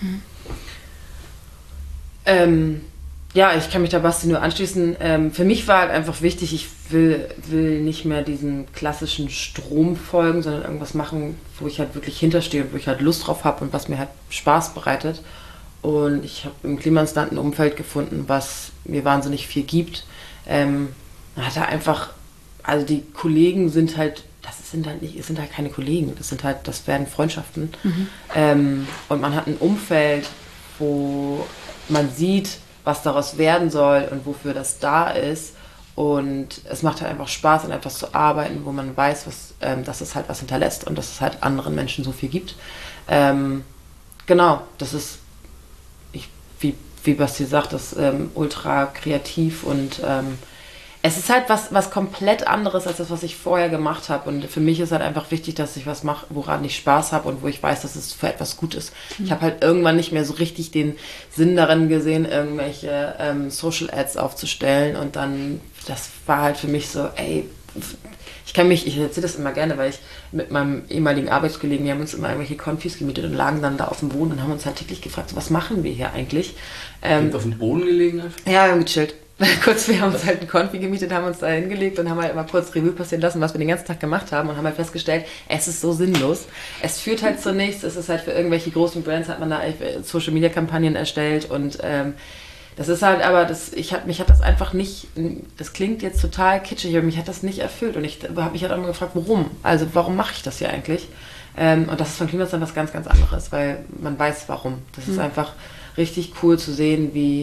kann. Ja, ich kann mich da Basti nur anschließen. Für mich war halt einfach wichtig, ich will nicht mehr diesen klassischen Strom folgen, sondern irgendwas machen, wo ich halt wirklich hinterstehe und wo ich halt Lust drauf habe und was mir halt Spaß bereitet. Und ich habe im Klimansland ein Umfeld gefunden, was mir wahnsinnig viel gibt. Man hat da einfach, also die Kollegen sind halt, es sind halt keine Kollegen, das werden Freundschaften. Und man hat ein Umfeld, wo man sieht, was daraus werden soll und wofür das da ist. Und es macht halt einfach Spaß, an etwas zu arbeiten, wo man weiß, dass es halt was hinterlässt und dass es halt anderen Menschen so viel gibt. Genau, das ist, wie Basti sagt, das ist ultra kreativ und es ist halt was komplett anderes als das, was ich vorher gemacht habe. Und für mich ist halt einfach wichtig, dass ich was mache, woran ich Spaß habe und wo ich weiß, dass es für etwas gut ist. Ich habe halt irgendwann nicht mehr so richtig den Sinn darin gesehen, irgendwelche Social Ads aufzustellen. Und dann, das war halt für mich so, ey, ich erzähle das immer gerne, weil ich mit meinem ehemaligen Arbeitskollegen, wir haben uns immer irgendwelche Konfis gemietet und lagen dann da auf dem Boden und haben uns halt täglich gefragt, so, was machen wir hier eigentlich? Auf dem Boden gelegen einfach? Ja, wir haben gechillt. Wir haben uns halt einen Konfi gemietet, haben uns da hingelegt und haben halt immer kurz Revue passieren lassen, was wir den ganzen Tag gemacht haben und haben halt festgestellt, es ist so sinnlos. Es führt halt zu nichts, es ist halt für irgendwelche großen Brands, hat man da Social-Media-Kampagnen erstellt und das ist halt, aber mich hat das einfach nicht, das klingt jetzt total kitschig, aber mich hat das nicht erfüllt und ich habe mich halt auch immer gefragt, warum? Also warum mache ich das hier eigentlich? Und das ist von Klimansland was ganz, ganz anderes, weil man weiß warum. Das ist einfach richtig cool zu sehen, wie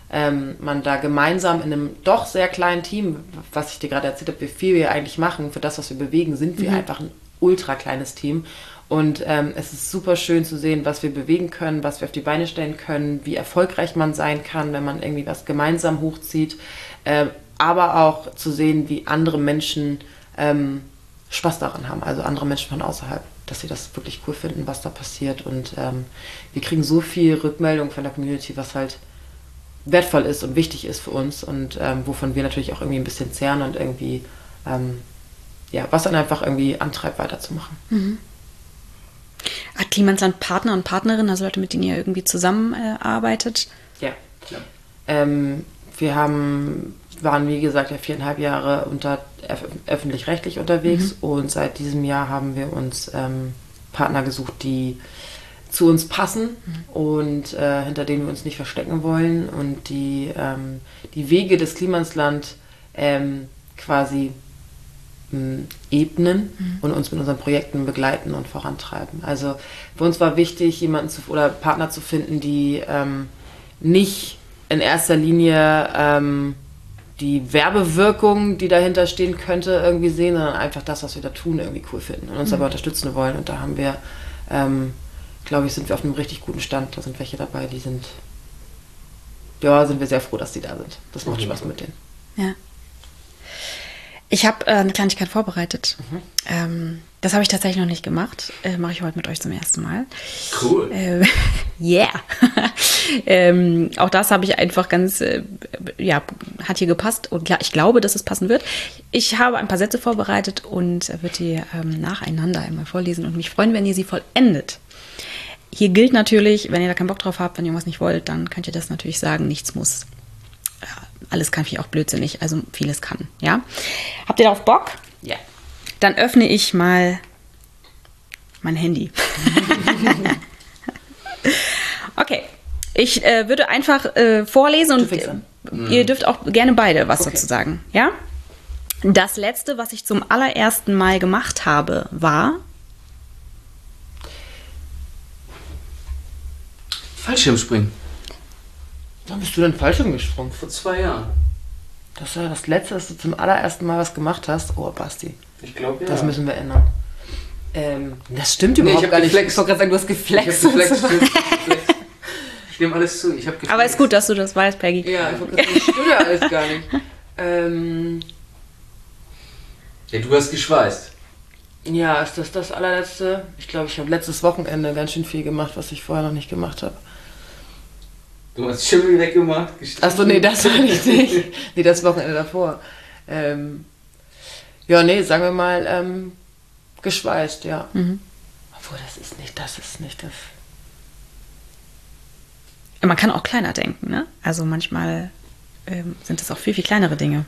man da gemeinsam in einem doch sehr kleinen Team, was ich dir gerade erzählt habe, wie viel wir eigentlich machen, für das, was wir bewegen, sind wir einfach ein ultra kleines Team. Und es ist super schön zu sehen, was wir bewegen können, was wir auf die Beine stellen können, wie erfolgreich man sein kann, wenn man irgendwie was gemeinsam hochzieht. Aber auch zu sehen, wie andere Menschen Spaß daran haben, also andere Menschen von außerhalb, dass sie das wirklich cool finden, was da passiert. Und wir kriegen so viel Rückmeldung von der Community, was halt wertvoll ist und wichtig ist für uns und wovon wir natürlich auch irgendwie ein bisschen zehren und irgendwie, was dann einfach irgendwie antreibt, weiterzumachen. Mhm. Hat Klimansland Partner und Partnerinnen, also Leute, mit denen ihr irgendwie zusammenarbeitet? Ja. Wir waren, wie gesagt, ja 4,5 Jahre öffentlich-rechtlich unterwegs und seit diesem Jahr haben wir uns Partner gesucht, die zu uns passen und hinter denen wir uns nicht verstecken wollen und die Wege des Klimansland quasi ebnen und uns mit unseren Projekten begleiten und vorantreiben. Also für uns war wichtig, oder Partner zu finden, die nicht in erster Linie die Werbewirkung, die dahinter stehen könnte, irgendwie sehen, sondern einfach das, was wir da tun, irgendwie cool finden und uns dabei unterstützen wollen. Und da haben wir, glaube ich, sind wir auf einem richtig guten Stand. Da sind welche dabei, die sind wir sehr froh, dass die da sind. Das macht Spaß mit denen. Ja. Ich habe eine Kleinigkeit vorbereitet. Das habe ich tatsächlich noch nicht gemacht. Mache ich heute mit euch zum ersten Mal. Cool. Yeah. Auch das habe ich einfach ganz, hat hier gepasst. Und ich glaube, dass es passen wird. Ich habe ein paar Sätze vorbereitet und würde die nacheinander einmal vorlesen und mich freuen, wenn ihr sie vollendet. Hier gilt natürlich, wenn ihr da keinen Bock drauf habt, wenn ihr was nicht wollt, dann könnt ihr das natürlich sagen. Nichts muss. Alles kann, finde ich auch blödsinnig. Also vieles kann, ja. Habt ihr darauf Bock? Ja. Dann öffne ich mal mein Handy. Okay. Ich würde einfach vorlesen und ihr dürft auch gerne beide was dazu sagen, ja? Das letzte, was ich zum allerersten Mal gemacht habe, war... Fallschirmspringen. Wann bist du denn Fallschirm gesprungen? Vor 2 Jahren. Das war das Letzte, dass du zum allerersten Mal was gemacht hast. Oh, Basti. Ich glaube, ja. Das müssen wir ändern. Das stimmt überhaupt gar nicht. Ich wollte gerade sagen, du hast geflext. Ich nehme alles zu. Aber ist gut, dass du das weißt, Peggy. Ja, ich wollte gerade sagen, das stimmt ja alles gar nicht. Ja, du hast geschweißt. Ja, ist das allerletzte? Ich glaube, ich habe letztes Wochenende ganz schön viel gemacht, was ich vorher noch nicht gemacht habe. Du hast Schimmel weggemacht. Achso, nee, das war nicht. Nee, das Wochenende davor. Sagen wir mal, geschweißt, ja. Obwohl, das ist nicht das. Man kann auch kleiner denken, ne? Also manchmal sind es auch viel, viel kleinere Dinge.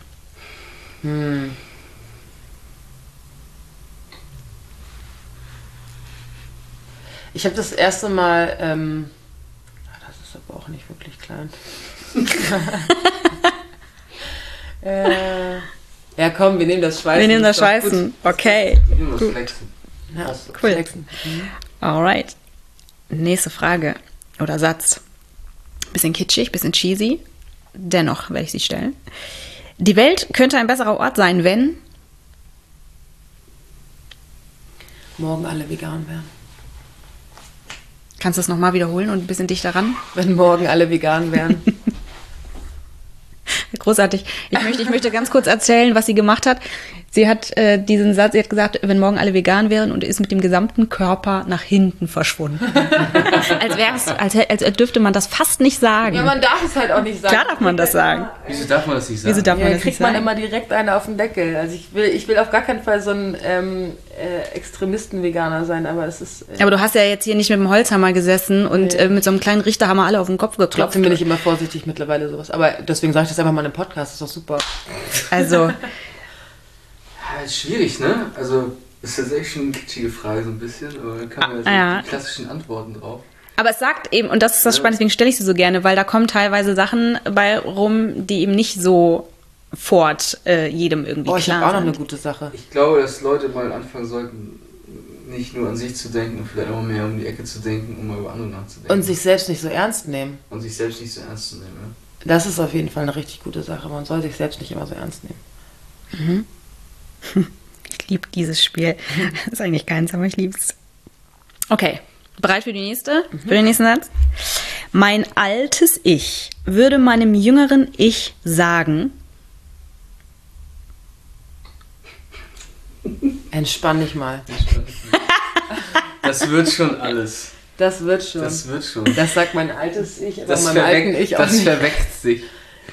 Ich habe das erste Mal, das ist aber auch nicht wirklich klein. Ja, komm, wir nehmen das Schweißen. Wir nehmen das Schweißen, okay. Wir nehmen das Flexen. Ja, Cool. Flexen. Alright. Nächste Frage oder Satz. Bisschen kitschig, bisschen cheesy. Dennoch werde ich sie stellen. Die Welt könnte ein besserer Ort sein, wenn... Morgen alle vegan wären. Kannst du es nochmal wiederholen und ein bisschen dichter ran? Wenn morgen alle vegan wären. Großartig. Ich möchte ganz kurz erzählen, was sie gemacht hat. Sie hat diesen Satz, sie hat gesagt, wenn morgen alle vegan wären und ist mit dem gesamten Körper nach hinten verschwunden. als dürfte man das fast nicht sagen. Ja, man darf es halt auch nicht sagen. Klar darf man das sagen. Wieso darf man das nicht sagen? Wieso darf man Ja, das kriegt nicht sagen? man immer direkt eine auf den Deckel. Also ich will auf gar keinen Fall so ein Extremisten-Veganer sein, aber es ist... Aber du hast ja jetzt hier nicht mit dem Holzhammer gesessen und mit so einem kleinen Richterhammer alle auf den Kopf geklopft. Trotzdem bin ich immer vorsichtig mittlerweile sowas. Aber deswegen sage ich das einfach mal im Podcast, das ist doch super. Also... Ja, ist schwierig, ne? Also, das ist tatsächlich schon eine kitschige Frage so ein bisschen, aber da kann man ja die klassischen Antworten drauf. Aber es sagt eben, und das ist das Spannende, deswegen stelle ich sie so gerne, weil da kommen teilweise Sachen bei rum, die eben nicht so jedem irgendwie klar sind. Ich habe auch noch eine gute Sache. Ich glaube, dass Leute mal anfangen sollten, nicht nur an sich zu denken und vielleicht auch mehr um die Ecke zu denken, um mal über andere nachzudenken. Und sich selbst nicht so ernst nehmen. Und sich selbst nicht so ernst zu nehmen, Das ist auf jeden Fall eine richtig gute Sache. Man soll sich selbst nicht immer so ernst nehmen. Ich liebe dieses Spiel. Das ist eigentlich keins, aber ich liebe es. Okay, bereit für für den nächsten Satz? Mein altes Ich würde meinem jüngeren Ich sagen... Entspann dich mal. Das wird schon alles. Das wird schon. Das wird schon. Das sagt mein altes Ich, aber Das, meinem alten Ich auch das nicht. verweckt sich.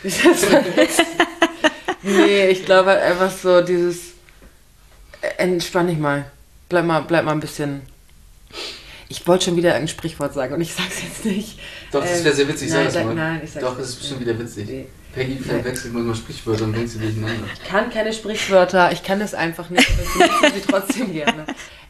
Nee, ich glaube halt einfach so dieses entspann dich mal. Bleib mal ein bisschen. Ich wollte schon wieder ein Sprichwort sagen und ich sag's jetzt nicht. Doch, das wäre sehr witzig, sag nein, das mal. Nein, ich sag's Doch, nicht. das ist bestimmt wieder witzig. Nee. Peggy verwechselt manchmal Sprichwörter und bringt sie durcheinander. Ich kann keine Sprichwörter, ich kann es einfach nicht. Ich benutze sie trotzdem gerne.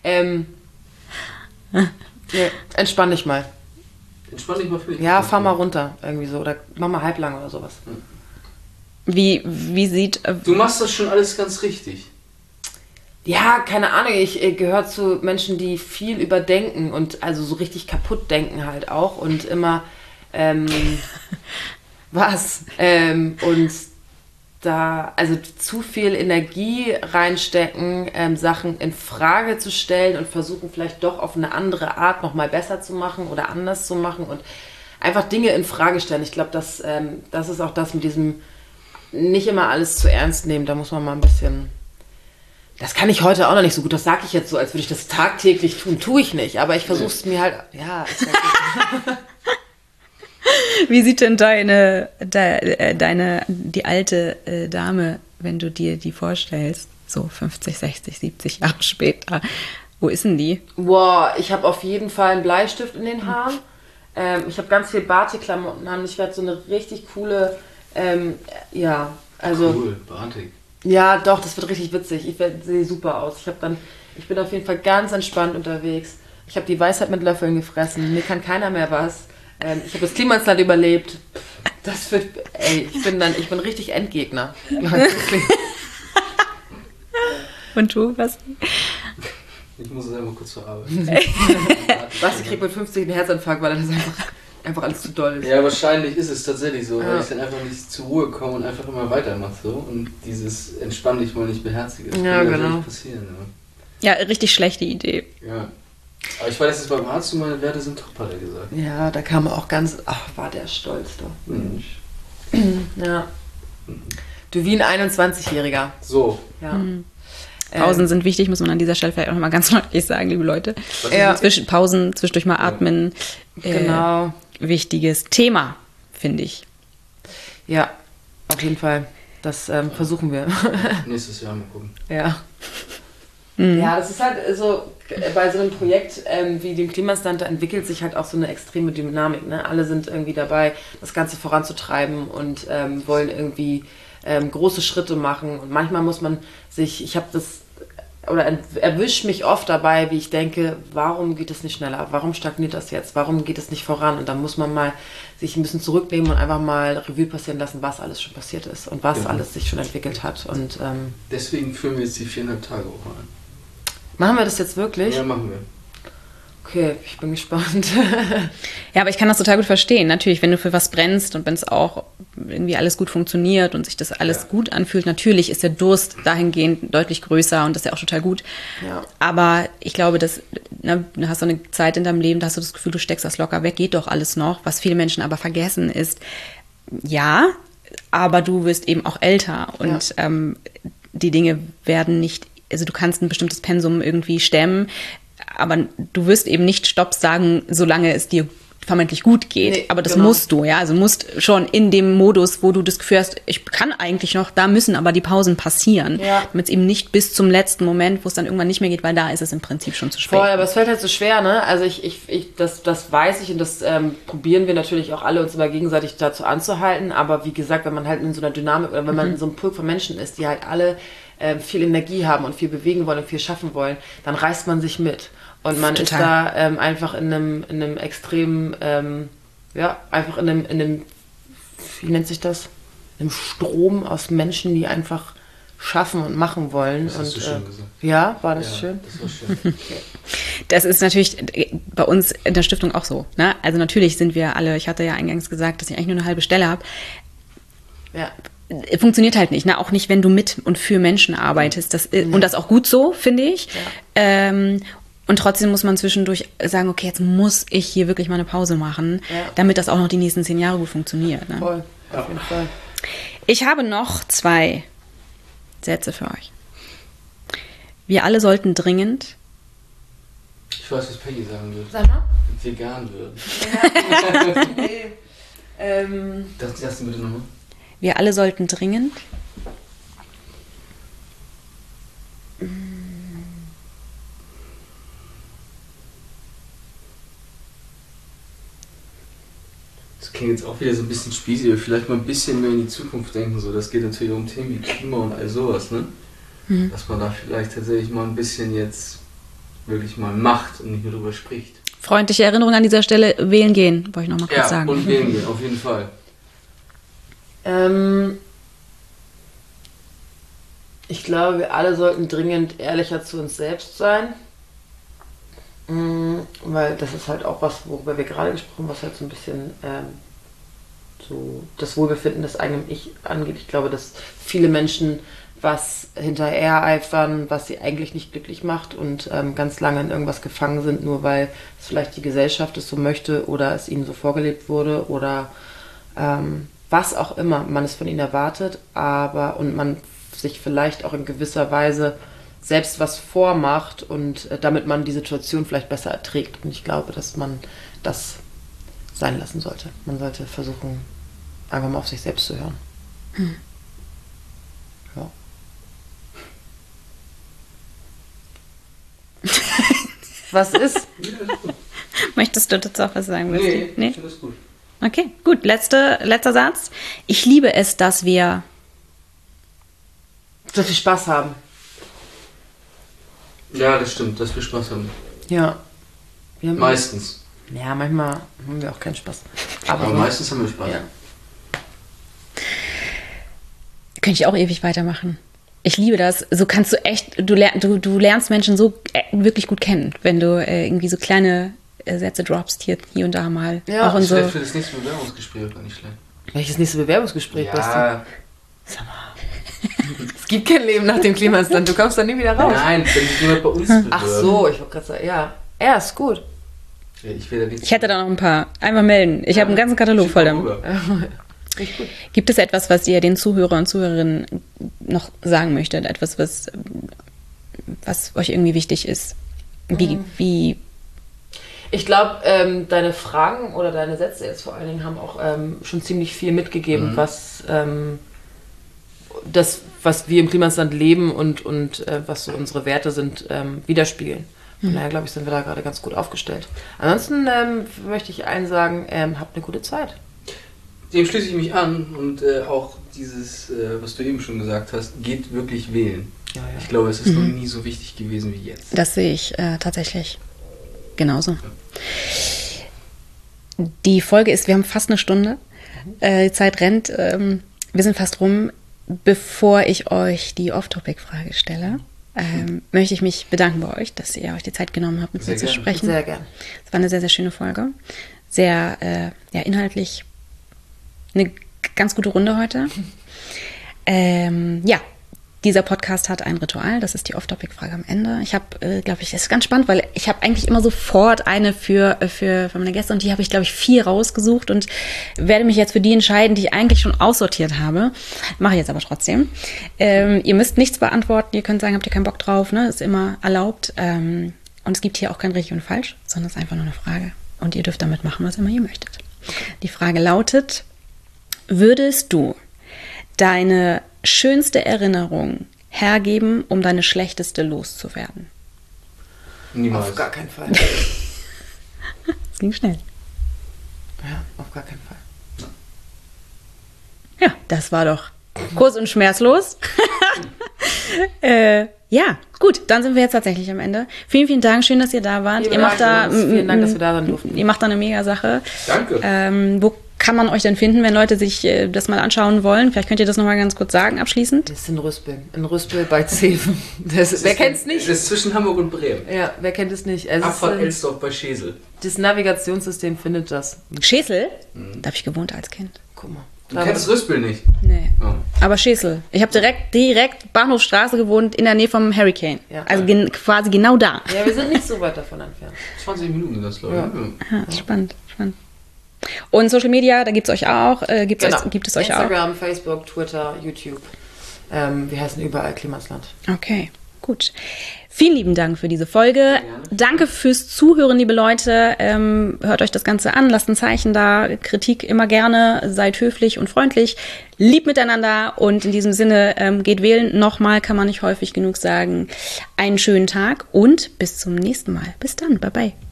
Ja, entspann dich mal. Entspann dich mal für dich. Ja, fahr mal runter irgendwie so oder mach mal halblang oder sowas. Wie sieht... Du machst das schon alles ganz richtig. Ja, keine Ahnung, ich gehöre zu Menschen, die viel überdenken und also so richtig kaputt denken halt auch und immer und da also zu viel Energie reinstecken, Sachen in Frage zu stellen und versuchen vielleicht doch auf eine andere Art nochmal besser zu machen oder anders zu machen und einfach Dinge in Frage stellen. Ich glaube, das ist auch das mit diesem nicht immer alles zu ernst nehmen, da muss man mal ein bisschen... Das kann ich heute auch noch nicht so gut, das sage ich jetzt so, als würde ich das tagtäglich tun, tue ich nicht, aber ich versuche es mir halt, ja. Wie sieht denn die alte Dame, wenn du dir die vorstellst, so 50, 60, 70 Jahre später, wo ist denn die? Boah, ich habe auf jeden Fall einen Bleistift in den Haaren, ich habe ganz viel Batik-Klamotten an, ich werde so eine richtig coole, Cool, Batik. Ja, doch, das wird richtig witzig. Ich sehe super aus. Ich bin auf jeden Fall ganz entspannt unterwegs. Ich habe die Weisheit mit Löffeln gefressen. Mir kann keiner mehr was. Ich habe das Klimasland überlebt. Das wird, ich bin richtig Endgegner. Und du, was? Ich muss es einmal kurz verarbeiten. Basti kriegt mit 50 einen Herzinfarkt, weil das einfach alles zu doll ist. Ja, wahrscheinlich ist es tatsächlich so, weil ich dann einfach nicht zur Ruhe komme und einfach immer weitermache so und dieses entspann dich mal nicht beherzige. Das kann natürlich passieren. Ja, richtig schlechte Idee. Ja. Aber ich weiß, dass beim Arzt und meine Werte sind top, hat er gesagt. Ja, da kam er auch war der stolz doch. Mensch. Ja. Du wie ein 21-Jähriger. So. Ja. Pausen sind wichtig, muss man an dieser Stelle vielleicht auch nochmal ganz deutlich sagen, liebe Leute. Ja. Pausen, zwischendurch mal atmen. Genau. Wichtiges Thema, finde ich. Ja, auf jeden Fall. Das versuchen wir. Nächstes Jahr mal gucken. Ja. Ja, das ist halt so, bei so einem Projekt wie dem Klimasland, da entwickelt sich halt auch so eine extreme Dynamik. Ne? Alle sind irgendwie dabei, das Ganze voranzutreiben und wollen irgendwie große Schritte machen. Und manchmal muss man sich, erwischt mich oft dabei, wie ich denke, warum geht es nicht schneller? Warum stagniert das jetzt? Warum geht es nicht voran? Und dann muss man mal sich ein bisschen zurücknehmen und einfach mal Revue passieren lassen, was alles schon passiert ist und was alles sich schon entwickelt hat. Und deswegen führen wir jetzt die 4,5 Tage Woche an. machen wir das jetzt wirklich? Ja, machen wir. Okay, ich bin gespannt. Ja, aber ich kann das total gut verstehen. Natürlich, wenn du für was brennst und wenn es auch irgendwie alles gut funktioniert und sich das alles gut anfühlt, natürlich ist der Durst dahingehend deutlich größer und das ist ja auch total gut. Ja. Aber ich glaube, du hast so eine Zeit in deinem Leben, da hast du das Gefühl, du steckst das locker weg, geht doch alles noch. Was viele Menschen aber vergessen ist, ja, aber du wirst eben auch älter und die Dinge werden nicht, also du kannst ein bestimmtes Pensum irgendwie stemmen, aber du wirst eben nicht Stopp sagen, solange es dir vermeintlich gut geht. Nee, aber das musst du, ja. Also musst schon in dem Modus, wo du das Gefühl hast, ich kann eigentlich noch, da müssen aber die Pausen passieren. Ja. Damit es eben nicht bis zum letzten Moment, wo es dann irgendwann nicht mehr geht, weil da ist es im Prinzip schon zu spät. Voll, aber es fällt halt so schwer, ne? Also das weiß ich und das probieren wir natürlich auch alle, uns immer gegenseitig dazu anzuhalten. Aber wie gesagt, wenn man halt in so einer Dynamik oder wenn man in so einem Pulk von Menschen ist, die halt alle viel Energie haben und viel bewegen wollen und viel schaffen wollen, dann reißt man sich mit. Und man ist da einfach in einem extremen, einfach in einem, wie nennt sich das? Einem Strom aus Menschen, die einfach schaffen und machen wollen. Das hast du schön gesagt. Ja, war das schön? Das war schön. Das ist natürlich bei uns in der Stiftung auch so. Ne? Also natürlich sind wir alle, ich hatte ja eingangs gesagt, dass ich eigentlich nur eine halbe Stelle habe. Ja. Funktioniert halt nicht, ne? Auch nicht, wenn du mit und für Menschen arbeitest. Und das auch gut so, finde ich. Ja. Und trotzdem muss man zwischendurch sagen, okay, jetzt muss ich hier wirklich mal eine Pause machen, damit das auch noch die nächsten 10 Jahre gut funktioniert. Ne? Voll, auf jeden Fall. Ich habe noch 2 Sätze für euch. Wir alle sollten dringend... Ich weiß, was Peggy sagen würde. Sag mal. Vegan würden. Ja. Nee. Das bitte nochmal. Wir alle sollten dringend... Das klingt jetzt auch wieder so ein bisschen spießig, aber vielleicht mal ein bisschen mehr in die Zukunft denken. So, das geht natürlich um Themen wie Klima und all sowas, ne? Dass man da vielleicht tatsächlich mal ein bisschen jetzt wirklich mal macht und nicht nur drüber spricht. Freundliche Erinnerung an dieser Stelle, wählen gehen, wollte ich noch mal kurz sagen. Ja, und wählen gehen, auf jeden Fall. Ich glaube, wir alle sollten dringend ehrlicher zu uns selbst sein. Weil das ist halt auch was, worüber wir gerade gesprochen haben, was halt so ein bisschen so das Wohlbefinden des eigenen Ich angeht. Ich glaube, dass viele Menschen was hinterher eifern, was sie eigentlich nicht glücklich macht und ganz lange in irgendwas gefangen sind, nur weil es vielleicht die Gesellschaft es so möchte oder es ihnen so vorgelebt wurde oder was auch immer man es von ihnen erwartet, und man sich vielleicht auch in gewisser Weise selbst was vormacht und damit man die Situation vielleicht besser erträgt. Und ich glaube, dass man das sein lassen sollte. Man sollte versuchen, einfach mal auf sich selbst zu hören. Ja. Was ist? Möchtest du dazu auch was sagen? Nee, ich finde das gut. Okay, gut. Letzter Satz. Ich liebe es, dass wir so viel Spaß haben. Ja, das stimmt, dass wir Spaß haben. Ja. Meistens. Ja, manchmal haben wir auch keinen Spaß. Aber meistens haben wir Spaß. Ja. Könnte ich auch ewig weitermachen. Ich liebe das. So kannst du echt, du lernst Menschen so wirklich gut kennen, wenn du irgendwie so kleine Sätze droppst hier und da mal. Ja, auch in so. Vielleicht für das nächste Bewerbungsgespräch war nicht schlecht. Welches nächste Bewerbungsgespräch, Ja. Basti? Sag mal. Es gibt kein Leben nach dem Klimasland, du kommst da nie wieder raus. Nein, wenn sich jemand bei uns bewirbt. Ach so, ich wollte gerade sagen, ja. Ja, ist gut. Ja, ich hätte da noch ein paar. Einfach melden. Ich habe einen ganzen Katalog voll damit. Richtig gut. Gibt es etwas, was ihr den Zuhörer und Zuhörerinnen noch sagen möchtet? Etwas, was euch irgendwie wichtig ist? Wie Ich glaube, deine Fragen oder deine Sätze jetzt vor allen Dingen haben auch schon ziemlich viel mitgegeben, was was wir im Klimasland leben und was so unsere Werte sind, widerspiegeln. Von daher, glaube ich, sind wir da gerade ganz gut aufgestellt. Ansonsten möchte ich allen sagen, habt eine gute Zeit. Dem schließe ich mich an und auch dieses, was du eben schon gesagt hast, geht wirklich wählen. Ja, ja. Ich glaube, es ist noch nie so wichtig gewesen wie jetzt. Das sehe ich tatsächlich genauso. Die Folge ist, wir haben fast eine Stunde. Die Zeit rennt. Wir sind fast rum. Bevor ich euch die Off-Topic-Frage stelle, möchte ich mich bedanken bei euch, dass ihr euch die Zeit genommen habt, mit mir zu sprechen. Sehr gern. Es war eine sehr, sehr schöne Folge. Sehr inhaltlich eine ganz gute Runde heute. Dieser Podcast hat ein Ritual, das ist die Off-Topic-Frage am Ende. Ich habe, glaube ich, das ist ganz spannend, weil ich habe eigentlich immer sofort eine für meine Gäste und die habe ich, glaube ich, 4 rausgesucht und werde mich jetzt für die entscheiden, die ich eigentlich schon aussortiert habe. Mache ich jetzt aber trotzdem. Ihr müsst nichts beantworten, ihr könnt sagen, habt ihr keinen Bock drauf, ne? Ist immer erlaubt. Und es gibt hier auch kein richtig und falsch, sondern es ist einfach nur eine Frage. Und ihr dürft damit machen, was immer ihr möchtet. Die Frage lautet: Würdest du deine schönste Erinnerung hergeben, um deine schlechteste loszuwerden? Niemals. Auf gar keinen Fall. Das ging schnell. Ja, auf gar keinen Fall. Ja, das war doch kurz und schmerzlos. Ja, gut, dann sind wir jetzt tatsächlich am Ende. Vielen, vielen Dank, schön, dass ihr da wart. Vielen Dank, dass wir da sein durften. Ihr macht da eine mega Sache. Danke. Wo kann man euch denn finden, wenn Leute sich das mal anschauen wollen? Vielleicht könnt ihr das nochmal ganz kurz sagen, abschließend. Das ist in Rüspel bei Zeven. Wer kennt's nicht? Das ist zwischen Hamburg und Bremen. Ja, wer kennt es nicht? Abfahrt Elsdorf bei Schesel. Das Navigationssystem findet das. Schesel? Da habe ich gewohnt als Kind. Guck mal. Du kennst Rüspel nicht? Nee. Oh. Aber Schesel. Ich habe direkt Bahnhofstraße gewohnt, in der Nähe vom Hurricane. Ja. Also quasi genau da. Ja, wir sind nicht so weit davon entfernt. 20 Minuten sind das, glaube ich. Ja, spannend. Und Social Media, da gibt es euch auch. Gibt es euch auch? Instagram, Facebook, Twitter, YouTube. Wir heißen überall Klimasland. Okay, gut. Vielen lieben Dank für diese Folge. Danke fürs Zuhören, liebe Leute. Hört euch das Ganze an, lasst ein Zeichen da. Kritik immer gerne. Seid höflich und freundlich. Lieb miteinander. Und in diesem Sinne, geht wählen. Nochmal, kann man nicht häufig genug sagen. Einen schönen Tag und bis zum nächsten Mal. Bis dann. Bye, bye.